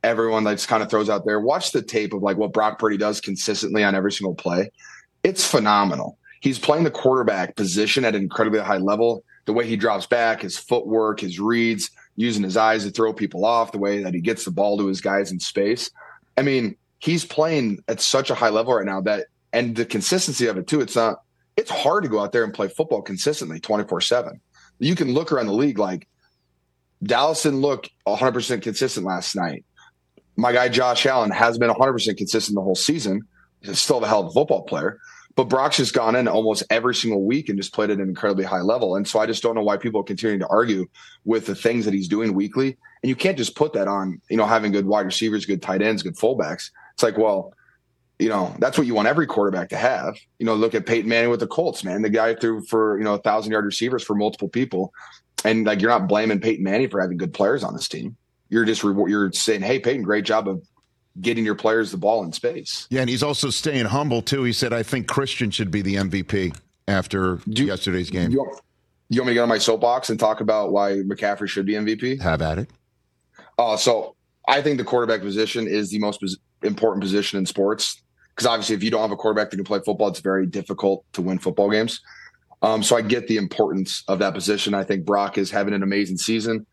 everyone like just kind of throws out there. Watch the tape of like what Brock Purdy does consistently on every single play. It's phenomenal. He's playing the quarterback position at an incredibly high level. The way he drops back, his footwork, his reads, using his eyes to throw people off, the way that he gets the ball to his guys in space. I mean, he's playing at such a high level right now that, and the consistency of it too, it's not, it's hard to go out there and play football consistently twenty-four seven. You can look around the league like Dallas didn't look one hundred percent consistent last night. My guy Josh Allen has been one hundred percent consistent the whole season. He's still a hell of a football player. But Brock's just gone in almost every single week and just played at an incredibly high level. And so I just don't know why people continue to argue with the things that he's doing weekly. And you can't just put that on, you know, having good wide receivers, good tight ends, good fullbacks. It's like, well, you know, that's what you want every quarterback to have. You know, look at Peyton Manning with the Colts, man. The guy threw for, you know, a thousand yard receivers for multiple people. And like, you're not blaming Peyton Manning for having good players on this team. You're just, re- you're saying, hey, Peyton, great job of getting your players the ball in space. Yeah, and he's also staying humble, too. He said, I think Christian should be the M V P after Do, yesterday's game. You want, you want me to get on my soapbox and talk about why McCaffrey should be M V P? Have at it. Uh, so I think the quarterback position is the most pos- important position in sports because obviously if you don't have a quarterback that can play football, it's very difficult to win football games. Um, so I get the importance of that position. I think Brock is having an amazing season.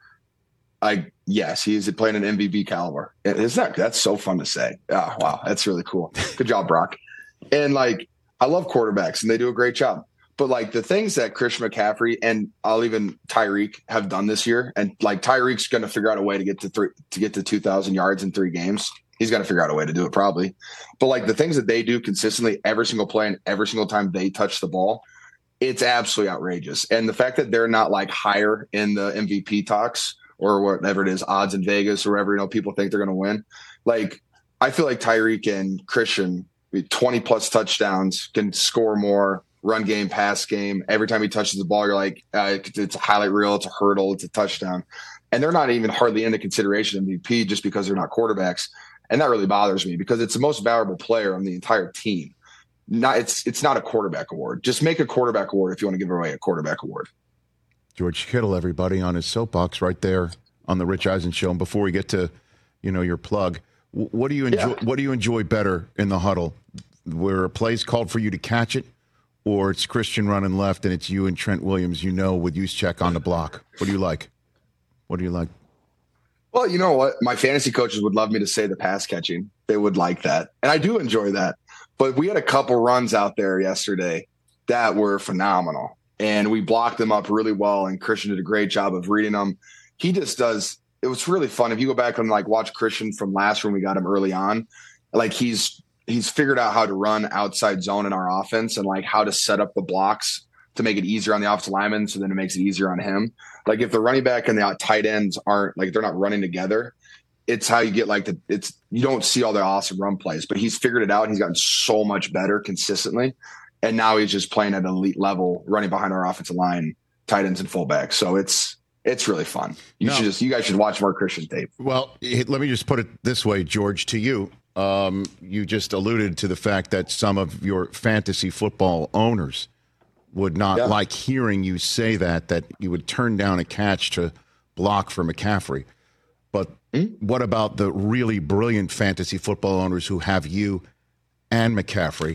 I yes, he's playing an M V P caliber. Isn't that that's so fun to say? Oh, wow, that's really cool. Good job, Brock. And like, I love quarterbacks, and they do a great job. But like the things that Christian McCaffrey and I'll even Tyreek have done this year, and like Tyreek's going to figure out a way to get to three to get to two thousand yards in three games. He's got to figure out a way to do it probably. But like the things that they do consistently every single play and every single time they touch the ball, it's absolutely outrageous. And the fact that they're not like higher in the M V P talks or whatever it is, odds in Vegas or wherever, you know, people think they're going to win. Like, I feel like Tyreek and Christian, twenty plus touchdowns, can score more, run game, pass game. Every time he touches the ball, you're like, uh, it's a highlight reel, it's a hurdle, it's a touchdown. And they're not even hardly into consideration M V P just because they're not quarterbacks. And that really bothers me because it's the most valuable player on the entire team. Not it's it's not a quarterback award. Just make a quarterback award if you want to give away a quarterback award. George Kittle, everybody, on his soapbox right there on the Rich Eisen Show. And before we get to, you know, your plug, what do you enjoy? Yeah. What do you enjoy better in the huddle, where a play's called for you to catch it, or it's Christian running left and it's you and Trent Williams, you know, with Juszczyk on the block? What do you like? What do you like? Well, you know what? My fantasy coaches would love me to say the pass catching. They would like that, and I do enjoy that. But we had a couple runs out there yesterday that were phenomenal. And we blocked them up really well, and Christian did a great job of reading them. He just does. It was really fun. If you go back and like watch Christian from last when we got him early on, like he's he's figured out how to run outside zone in our offense and like how to set up the blocks to make it easier on the offensive lineman, so then it makes it easier on him. Like if the running back and the tight ends aren't like they're not running together, it's how you get like the it's you don't see all the awesome run plays. But he's figured it out. And he's gotten so much better consistently. And now he's just playing at an elite level, running behind our offensive line, tight ends and fullbacks. So it's it's really fun. You no. should just you guys should watch more Christian tape. Well, let me just put it this way, George, to you. Um, you just alluded to the fact that some of your fantasy football owners would not yeah. like hearing you say that, that you would turn down a catch to block for McCaffrey. But mm-hmm. what about the really brilliant fantasy football owners who have you and McCaffrey?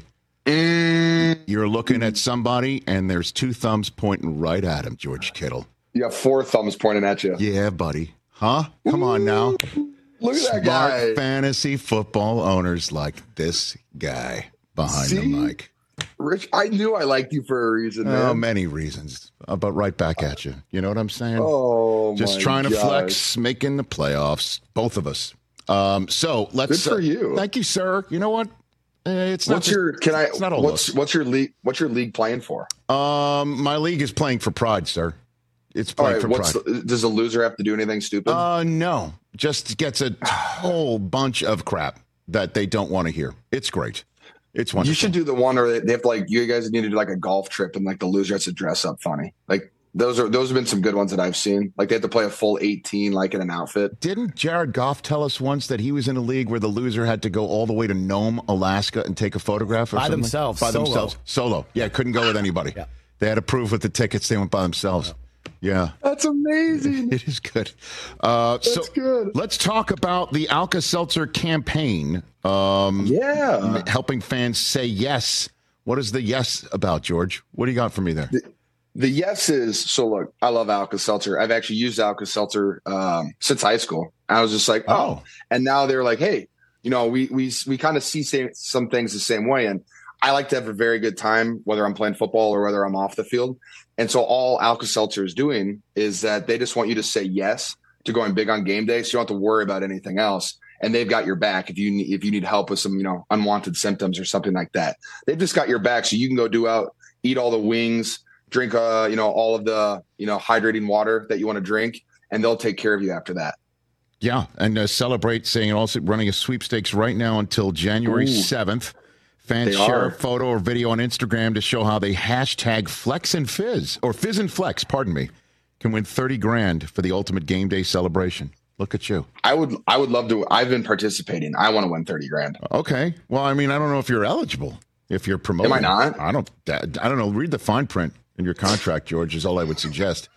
You're looking at somebody, and there's two thumbs pointing right at him, George Kittle. You have four thumbs pointing at you. Yeah, buddy. Huh? Come on now. Look at Smart that guy. Fantasy football owners like this guy behind See? the mic. Rich, I knew I liked you for a reason, man. Oh, many reasons. Uh, but right back at you. You know what I'm saying? Oh, Just my trying to gosh. flex, making the playoffs, both of us. Um, so let's. Good for uh, you. Thank you, sir. You know what? It's not what's just, your can I it's not all what's us. what's your league what's your league playing for? Um, my league is playing for pride, sir. It's playing right, for what's pride. The, does the loser have to do anything stupid? Uh, no. Just gets a whole bunch of crap that they don't want to hear. It's great. It's wonderful. You should do the one where they have to like you guys need to do like a golf trip and like the loser has to dress up funny. Like those are those have been some good ones that I've seen. Like they have to play a full eighteen like in an outfit. Didn't Jared Goff tell us once that he was in a league where the loser had to go all the way to Nome, Alaska and take a photograph or by something? themselves. By solo. themselves. Solo. Yeah, couldn't go with anybody. Yeah. They had to prove with the tickets they went by themselves. Yeah. That's amazing. It is good. Uh, That's so good. Let's talk about the Alka-Seltzer campaign. Um, yeah. Helping fans say yes. What is the yes about, George? What do you got for me there? The, the yes is, so look, I love Alka-Seltzer. I've actually used Alka-Seltzer um, since high school. I was just like, oh. oh. And now they're like, hey, you know, we we we kind of see same, some things the same way. And I like to have a very good time, whether I'm playing football or whether I'm off the field. And so all Alka-Seltzer is doing is that they just want you to say yes to going big on game day, so you don't have to worry about anything else. And they've got your back if you need, if you need help with some, you know, unwanted symptoms or something like that. They've just got your back, so you can go do out, eat all the wings, drink, uh, you know, all of the, you know, hydrating water that you want to drink, and they'll take care of you after that. Yeah, and uh, celebrate, saying also running a sweepstakes right now until January seventh. Fans They share are. a photo or video on Instagram to show how they hashtag Flex and Fizz, or Fizz and Flex, pardon me, can win thirty grand for the ultimate game day celebration. Look at you. I would I would love to. I've been participating. I want to win thirty grand. Okay. Well, I mean, I don't know if you're eligible, if you're promoting. Am I not? I don't, I don't know. Read the fine print in your contract, George, is all I would suggest.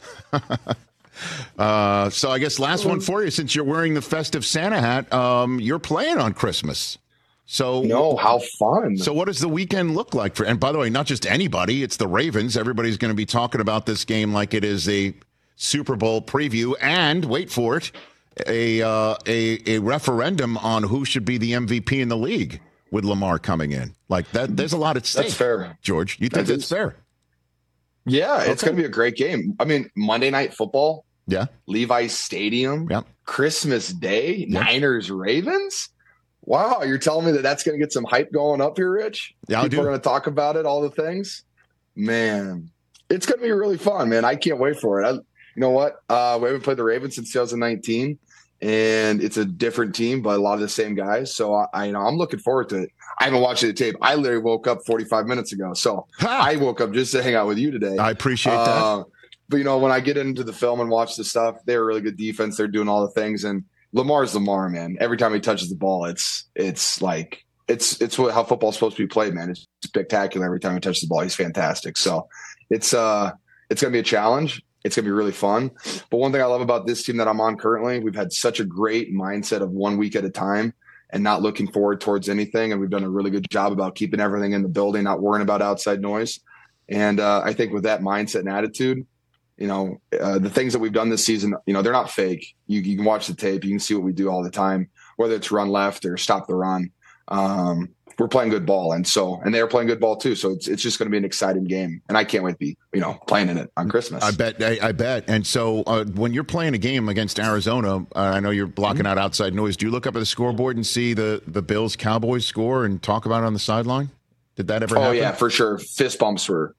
uh, so I guess last one for you, since you're wearing the festive Santa hat, um, you're playing on Christmas. So no, how fun. So what does the weekend look like for, and by the way, not just anybody, it's the Ravens. Everybody's going to be talking about this game like it is a Super Bowl preview, and wait for it, a, uh, a, a referendum on who should be the M V P in the league with Lamar coming in. Like that, there's a lot at stake. That's fair. George. You think That that's is- fair? Yeah, it's Okay. going to be a great game. I mean, Monday Night Football, Yeah. Levi's Stadium, Yep. Christmas Day, Yep. Niners Ravens. Wow, you're telling me that that's going to get some hype going up here, Rich? Yeah, I People do. are going to talk about it, all the things. Man, it's going to be really fun, man. I can't wait for it. I, you know what? Uh, we haven't played the Ravens since twenty nineteen, and it's a different team, but a lot of the same guys. So I, I you know, I'm looking forward to it. I haven't watched the tape. I literally woke up forty-five minutes ago, so I woke up just to hang out with you today. I appreciate that. Uh, but you know, when I get into the film and watch the stuff, they're a really good defense. They're doing all the things, and Lamar's Lamar, man. Every time he touches the ball, it's it's like it's it's what how football's supposed to be played, man. It's spectacular every time he touches the ball. He's fantastic. So it's uh it's gonna be a challenge. It's gonna be really fun. But one thing I love about this team that I'm on currently, we've had such a great mindset of one week at a time and not looking forward towards anything. And we've done a really good job about keeping everything in the building, not worrying about outside noise. And uh, I think with that mindset and attitude, you know, uh, the things that we've done this season, you know, they're not fake. You, you can watch the tape. You can see what we do all the time, whether it's run left or stop the run. Um, we're playing good ball. And so, and they're playing good ball too. So it's, it's just going to be an exciting game. And I can't wait to be, you know, playing in it on Christmas. I bet. I, I bet. And so uh, when you're playing a game against Arizona, uh, I know you're blocking Mm-hmm. out outside noise. Do you look up at the scoreboard and see the, the Bills Cowboys score and talk about it on the sideline? Did that ever Oh happen? yeah, for sure. Fist bumps were.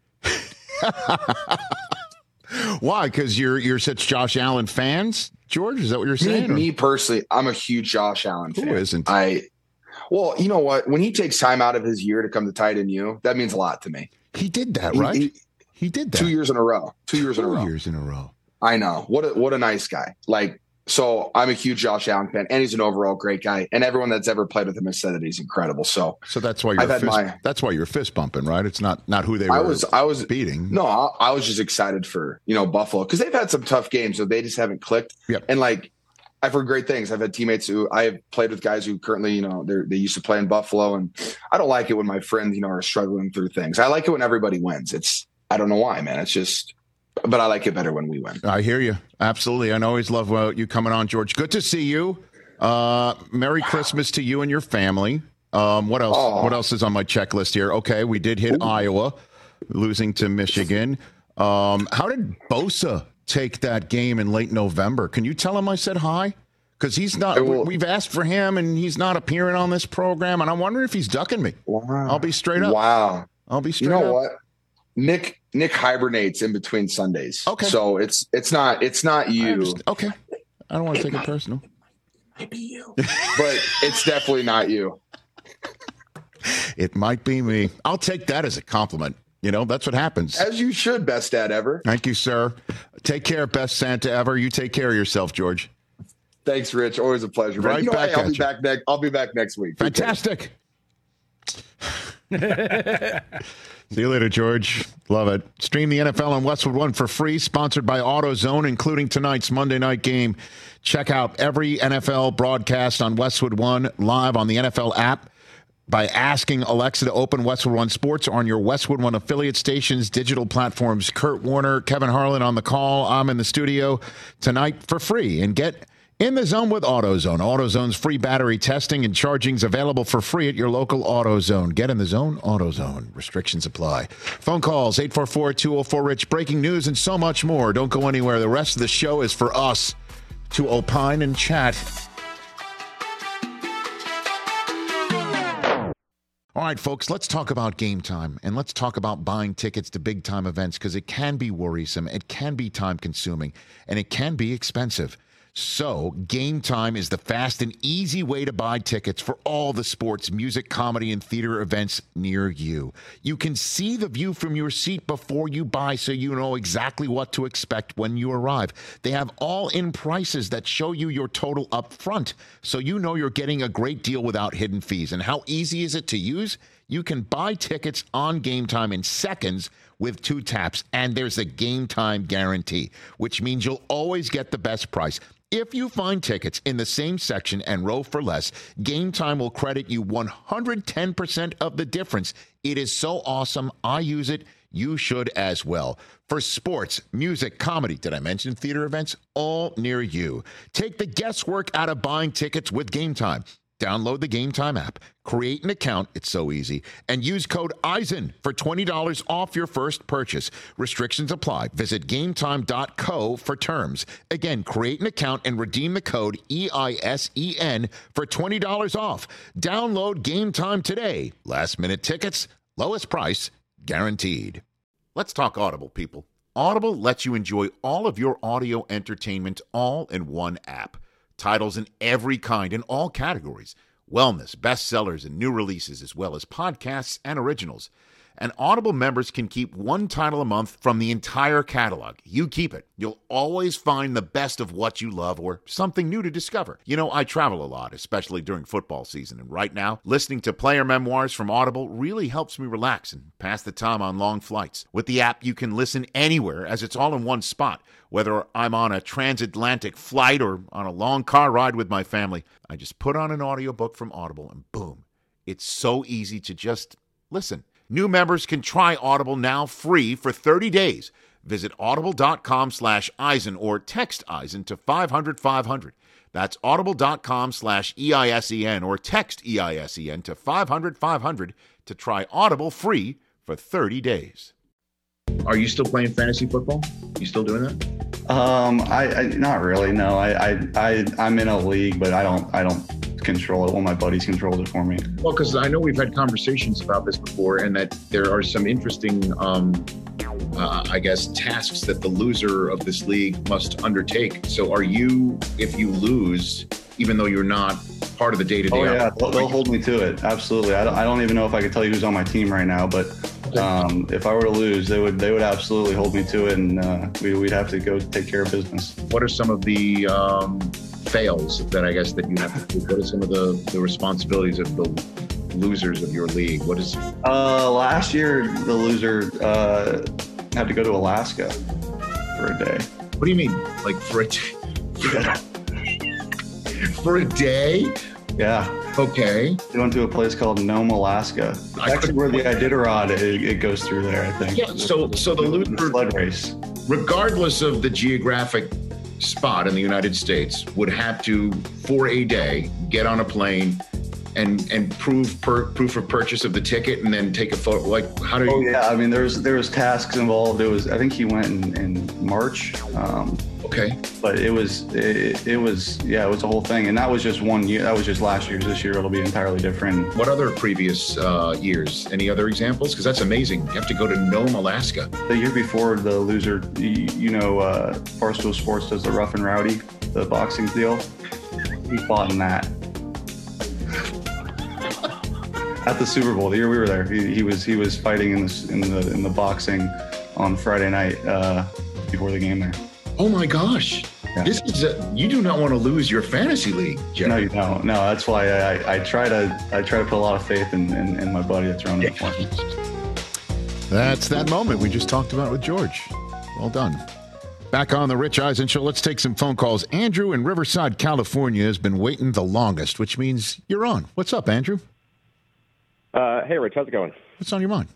Why? Because you're you're such Josh Allen fans, George? Is that what you're Me, saying? or- me personally, I'm a huge Josh Allen Who fan. isn't? I, well, you know what? When he takes time out of his year to come to Tight End U, that means a lot to me. He did that, He- right? he- He did that. Two years in a row. Two years in a Two row. years in a row. I know. What a what a nice guy. Like, so I'm a huge Josh Allen fan, and he's an overall great guy. And everyone that's ever played with him has said that he's incredible. So So that's why you're I've had fist, my- that's why you're fist bumping, right? It's not not who they were I was I was beating. no, I, I was just excited for, you know, Buffalo, because they've had some tough games, so they just haven't clicked. Yep. And like, I've heard great things. I've had teammates who I have played with guys who currently, you know, they they used to play in Buffalo, and I don't like it when my friends, you know, are struggling through things. I like it when everybody wins. It's I don't know why, man. It's just, but I like it better when we win. I hear you. Absolutely. I always love uh, you coming on, George. Good to see you. Uh, Merry Christmas to you and your family. Um, what else? Oh. What else is on my checklist here? Okay, we did hit Iowa, losing to Michigan. Um, how did Bosa take that game in late November? Can you tell him I said hi? Because he's not. I will- We've asked for him, and he's not appearing on this program. And I'm wondering if he's ducking me. Wow. I'll be straight up. Wow. I'll be straight You know up. what? Nick Nick hibernates in between Sundays. Okay. So it's it's not it's not I you, understand. Okay. I don't want to take it personal. but it's definitely not you. It might be me. I'll take that as a compliment. You know, that's what happens. As you should, best dad ever. Thank you, sir. Take care, best Santa ever. You take care of yourself, George. Thanks, Rich. Always a pleasure. man. Right you know, back hey, I'll at be you. back next. I'll be back next week. Fantastic. See you later, George. Love it. Stream the N F L on Westwood One for free, sponsored by AutoZone, including tonight's Monday night game. Check out every N F L broadcast on Westwood One live on the N F L app by asking Alexa to open Westwood One Sports on your Westwood One affiliate stations, digital platforms. Kurt Warner, Kevin Harlan on the call. I'm in the studio tonight for free. And get in the zone with AutoZone. AutoZone's free battery testing and charging is available for free at your local AutoZone. Get in the zone, AutoZone. Restrictions apply. Phone calls, eight four four, two oh four, RICH, breaking news, and so much more. Don't go anywhere. The rest of the show is for us to opine and chat. All right, folks, let's talk about Game Time, and let's talk about buying tickets to big-time events, because it can be worrisome, it can be time-consuming, and it can be expensive. So, Game Time is the fast and easy way to buy tickets for all the sports, music, comedy, and theater events near you. You can see the view from your seat before you buy, so you know exactly what to expect when you arrive. They have all-in prices that show you your total up front, so you know you're getting a great deal without hidden fees. And how easy is it to use? You can buy tickets on Game Time in seconds with two taps, and there's a Game Time guarantee, which means you'll always get the best price. If you find tickets in the same section and row for less, Game Time will credit you one hundred ten percent of the difference. It is so awesome. I use it. You should as well. For sports, music, comedy, did I mention theater events? All near you. Take the guesswork out of buying tickets with Game Time. Download the Game Time app, create an account, it's so easy, and use code EISEN for twenty dollars off your first purchase. Restrictions apply. Visit game time dot co for terms. Again, create an account and redeem the code E I S E N for twenty dollars off. Download Game Time today. Last minute tickets, lowest price, guaranteed. Let's talk Audible, people. Audible lets you enjoy all of your audio entertainment all in one app. Titles in every kind, in all categories. Wellness, bestsellers, and new releases, as well as podcasts and originals. And Audible members can keep one title a month from the entire catalog. You keep it. You'll always find the best of what you love or something new to discover. You know, I travel a lot, especially during football season. And right now, listening to player memoirs from Audible really helps me relax and pass the time on long flights. With the app, you can listen anywhere as it's all in one spot. Whether I'm on a transatlantic flight or on a long car ride with my family, I just put on an audiobook from Audible and boom, it's so easy to just listen. New members can try Audible now free for thirty days. Visit audible.com slash Eisen or text Eisen to five hundred five hundred. That's audible.com slash E I S E N or text E I S E N to five hundred five hundred to try Audible free for thirty days. Are you still playing fantasy football? You still doing that? Um, I, I not really. No, I, I, I, I'm in a league, but I don't, I don't control it. One of my buddies controls it for me. Well, because I know we've had conversations about this before, and that there are some interesting, um, uh, I guess, tasks that the loser of this league must undertake. So, are you, if you lose, even though you're not part of the day-to-day? Oh yeah, they'll, they'll hold me to it. Absolutely. I don't, I don't even know if I could tell you who's on my team right now, but. Um, if I were to lose, they would they would absolutely hold me to it, and uh, we, we'd have to go take care of business. What are some of the um, fails that I guess that you have to do? What are some of the, the responsibilities of the losers of your league? What is? Uh, last year, the loser uh, had to go to Alaska for a day. What do you mean? Like for a day? For a day? Yeah. Okay. They went to a place called Nome, Alaska. It's actually where the Iditarod, it, it goes through there, I think. Yeah, so so the loser sled race, regardless of the geographic spot in the United States, would have to, for a day, get on a plane and and prove per, proof of purchase of the ticket, and then take a photo. Like, how do you? Oh yeah, I mean, there's there was tasks involved. It was, I think he went in, in March. Um, okay. But it was it, it was yeah, it was a whole thing, and that was just one year. That was just last year's. This year it'll be entirely different. What other previous uh, years? Any other examples? Because that's amazing. You have to go to Nome, Alaska. The year before, the loser, you, you know, uh, Barstool Sports does the Rough and Rowdy, the boxing deal. He fought in that. At the Super Bowl, the year we were there, he, he was he was fighting in the in the in the boxing on Friday night uh, before the game there. Oh my gosh! Yeah. This is a, you do not want to lose your fantasy league, Jeff. No, you don't. No, that's why I, I try to I try to put a lot of faith in, in, in my buddy that's running it for me. That's that moment we just talked about with George. Well done. Back on the Rich Eisen Show, let's take some phone calls. Andrew in Riverside, California has been waiting the longest, which means you're on. What's up, Andrew? Uh, hey, Rich, how's it going? What's on your mind?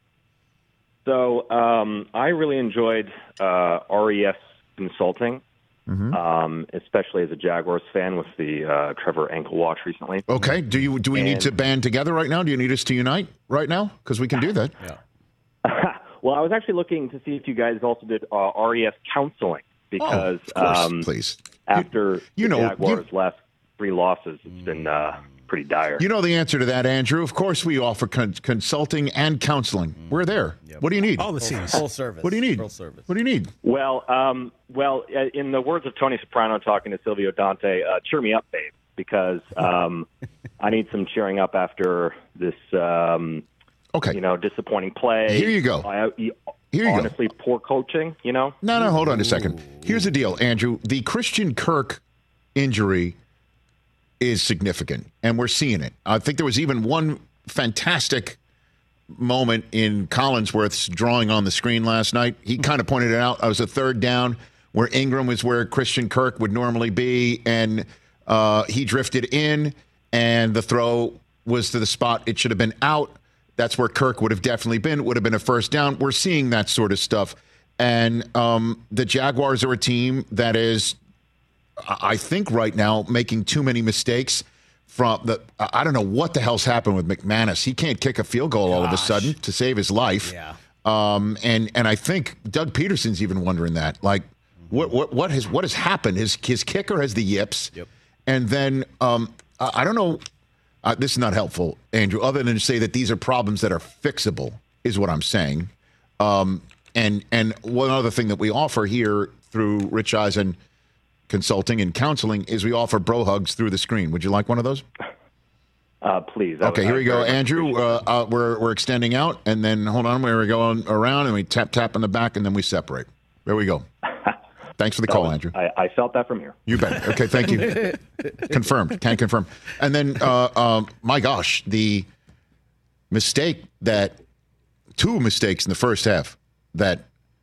So um, I really enjoyed uh, R E S Consulting, Mm-hmm. um, especially as a Jaguars fan with the uh, Trevor ankle watch recently. Okay. Do you do we And- need to band together right now? Do you need us to unite right now? Because we can do that. Yeah. Well, I was actually looking to see if you guys also did uh, R E S Counseling because Oh, of course, um, please. after you the know, Jaguars' last three losses, it's been uh, pretty dire. You know the answer to that, Andrew. Of course, we offer con- consulting and counseling. We're there. What do you need? All the C's. Full service. What do you need? Full service. What do you need? Well, um, well, uh, in the words of Tony Soprano talking to Silvio Dante, uh, cheer me up, babe, because um, I need some cheering up after this, um, okay. you know, disappointing play. Here you go. I, you, Here you go. honestly, poor coaching, you know? No, no, hold on a second. Here's the deal, Andrew. The Christian Kirk injury is significant, and we're seeing it. I think there was even one fantastic moment in Collinsworth's drawing on the screen last night. He kind of pointed it out. I was a third down where Ingram was where Christian Kirk would normally be, and uh, he drifted in, and the throw was to the spot it should have been out. That's where Kirk would have definitely been, would have been a first down. We're seeing that sort of stuff. And um, the Jaguars are a team that is, I think right now, making too many mistakes. From the, I don't know what the hell's happened with McManus. He can't kick a field goal all of a sudden to save his life. Yeah. Um, and and I think Doug Peterson's even wondering that. Like, what what what has what has happened? His his kicker has the yips. Yep. And then um, I, I don't know. Uh, this is not helpful, Andrew. Other than to say that these are problems that are fixable, is what I'm saying. Um, and and one other thing that we offer here through Rich Eisen Consulting and Counseling is we offer bro hugs through the screen. Would you like one of those? Uh, please. I Okay, would- here I we go, very much Andrew. Uh, uh, we're we're extending out, and then hold on, we're going around, and we tap tap in the back, and then we separate. There we go. Thanks for the That call, was- Andrew. I, I felt that from here. You bet. Okay, thank you. Confirmed. Can confirm. And then, uh, um, my gosh, the mistake that two mistakes in the first half that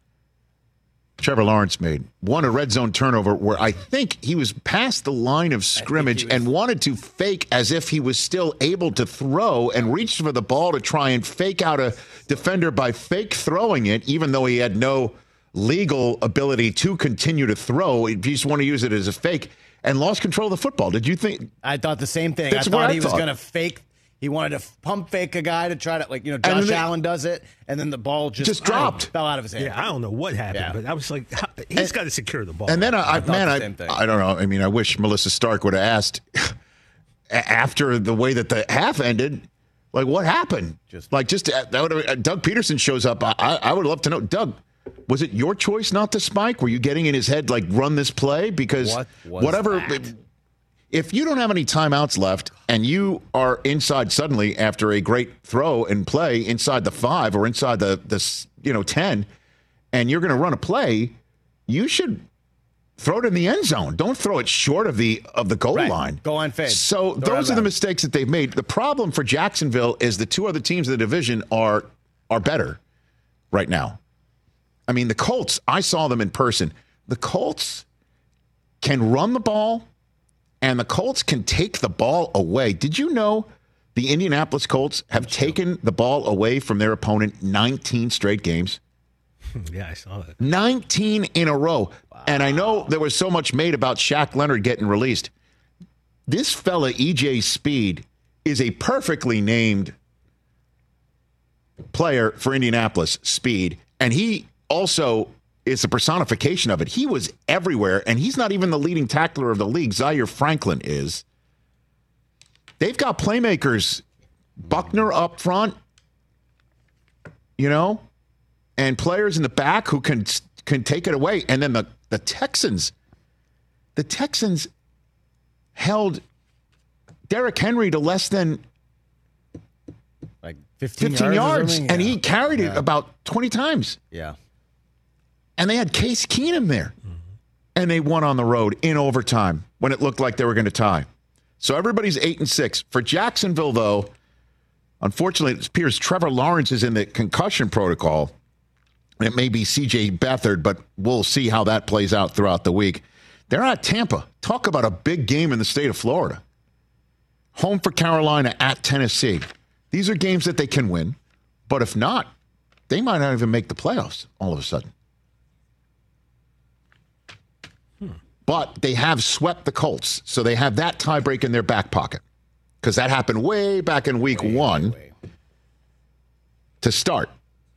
Trevor Lawrence made. One, a red zone turnover where I think he was past the line of scrimmage and wanted to fake as if he was still able to throw and reached for the ball to try and fake out a defender by fake throwing it, even though he had no legal ability to continue to throw. He just wanted to use it as a fake and lost control of the football. Did you think? I thought the same thing. That's I what thought I he was thought. going to fake. He wanted to pump fake a guy to try to, like, you know, And Josh then- Allen does it, and then the ball just, Just dropped. fell out of his hand. Yeah, I don't know what happened, Yeah. but I was like, how, he's got to secure the ball. And then I, I, thought man, the I, same thing. I don't know. I mean, I wish Melissa Stark would have asked a- after the way that the half ended, like what happened? Just like just uh, that would have, Doug Peterson shows up. I, I I would love to know, Doug. Was it your choice not to spike? Were you getting in his head like run this play because What was whatever? that? If you don't have any timeouts left and you are inside suddenly after a great throw and play inside the five or inside the the you know ten, and you're going to run a play, you should throw it in the end zone. Don't throw it short of the of the goal Right. line. Go on fade. So Throw it those are the around. mistakes that they've made. The problem for Jacksonville is the two other teams in the division are are better right now. I mean, the Colts, I saw them in person. The Colts can run the ball, and the Colts can take the ball away. Did you know the Indianapolis Colts have taken the ball away from their opponent nineteen straight games? Yeah, I saw that. nineteen in a row. Wow. And I know there was so much made about Shaq Leonard getting released. This fella, E J Speed, is a perfectly named player for Indianapolis, Speed. And he also is the personification of it. He was everywhere, and he's not even the leading tackler of the league. Zaire Franklin is. They've got playmakers. Buckner up front, you know, and players in the back who can can take it away. And then the, the Texans, the Texans held Derrick Henry to less than like fifteen, fifteen yards, yards and yeah. he carried it Yeah. about twenty times. Yeah. And they had Case Keenum there. Mm-hmm. And they won on the road in overtime when it looked like they were going to tie. So everybody's eight and six. For Jacksonville, though, Unfortunately, it appears Trevor Lawrence is in the concussion protocol. It may be C J Beathard, but we'll see how that plays out throughout the week. They're at Tampa. Talk about a big game in the state of Florida. Home for Carolina, at Tennessee. These are games that they can win, but if not, they might not even make the playoffs all of a sudden. Hmm. But they have swept the Colts, so they have that tiebreak in their back pocket. Because that happened way back in week way, one way, way. to start.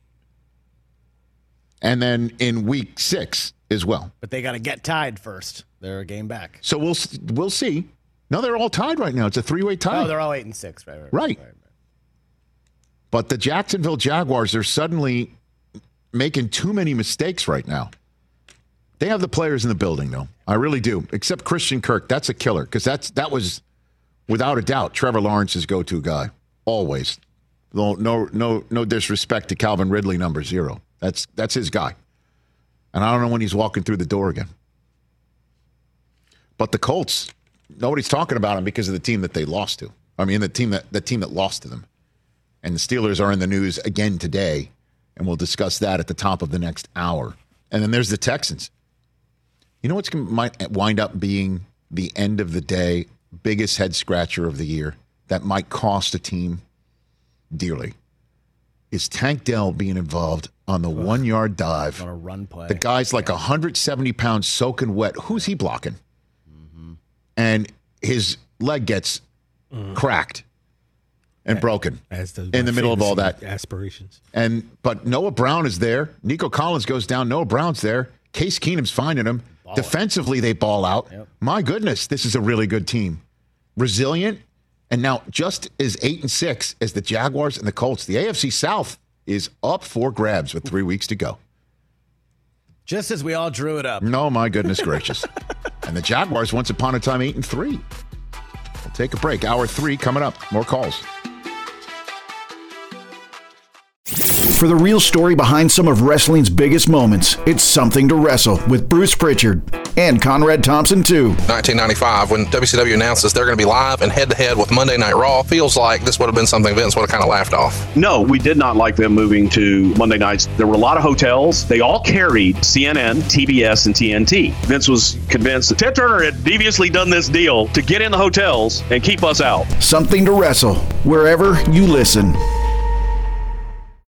And then in week six as well. But they got to get tied first. They're a game back. So we'll we'll see. No, they're all tied right now. It's a three-way tie. Oh, they're all eight and six, right? Right. Right. right, right. But the Jacksonville Jaguars are suddenly making too many mistakes right now. They have the players in the building, though. I really do. Except Christian Kirk. That's a killer. Because that's that was, without a doubt, Trevor Lawrence's go-to guy. Always. No, no, no, no disrespect to Calvin Ridley, number zero. That's that's his guy. And I don't know when he's walking through the door again. But the Colts, nobody's talking about him because of the team that they lost to. I mean, the team that the team that lost to them. And the Steelers are in the news again today, and we'll discuss that at the top of the next hour. And then there's the Texans. You know what's might wind up being the end of the day biggest head scratcher of the year that might cost a team dearly? Is Tank Dell being involved on the one-yard dive? On a run play. The guy's like one hundred seventy pounds soaking wet. Who's he blocking? Mm-hmm. And his leg gets mm. cracked and yeah, broken as the, in the middle of all that. Aspirations. And But Noah Brown is there. Nico Collins goes down. Noah Brown's there. Case Keenum's finding him. Ball Defensively, out. They ball out. Yep. My goodness, this is a really good team. Resilient. And now, just as eight and six as the Jaguars and the Colts, the A F C South is up for grabs with three weeks to go. Just as we all drew it up. No, my goodness gracious. And the Jaguars, once upon a time, eight and three. We'll take a break. Hour three coming up. More calls. For the real story behind some of wrestling's biggest moments, it's Something to Wrestle with Bruce Pritchard and Conrad Thompson, too. nineteen ninety-five, when W C W announces they're going to be live and head-to-head with Monday Night Raw, feels like this would have been something Vince would have kind of laughed off. No, we did not like them moving to Monday nights. There were a lot of hotels. They all carried C N N, T B S, and T N T. Vince was convinced that Ted Turner had deviously done this deal to get in the hotels and keep us out. Something to Wrestle, wherever you listen.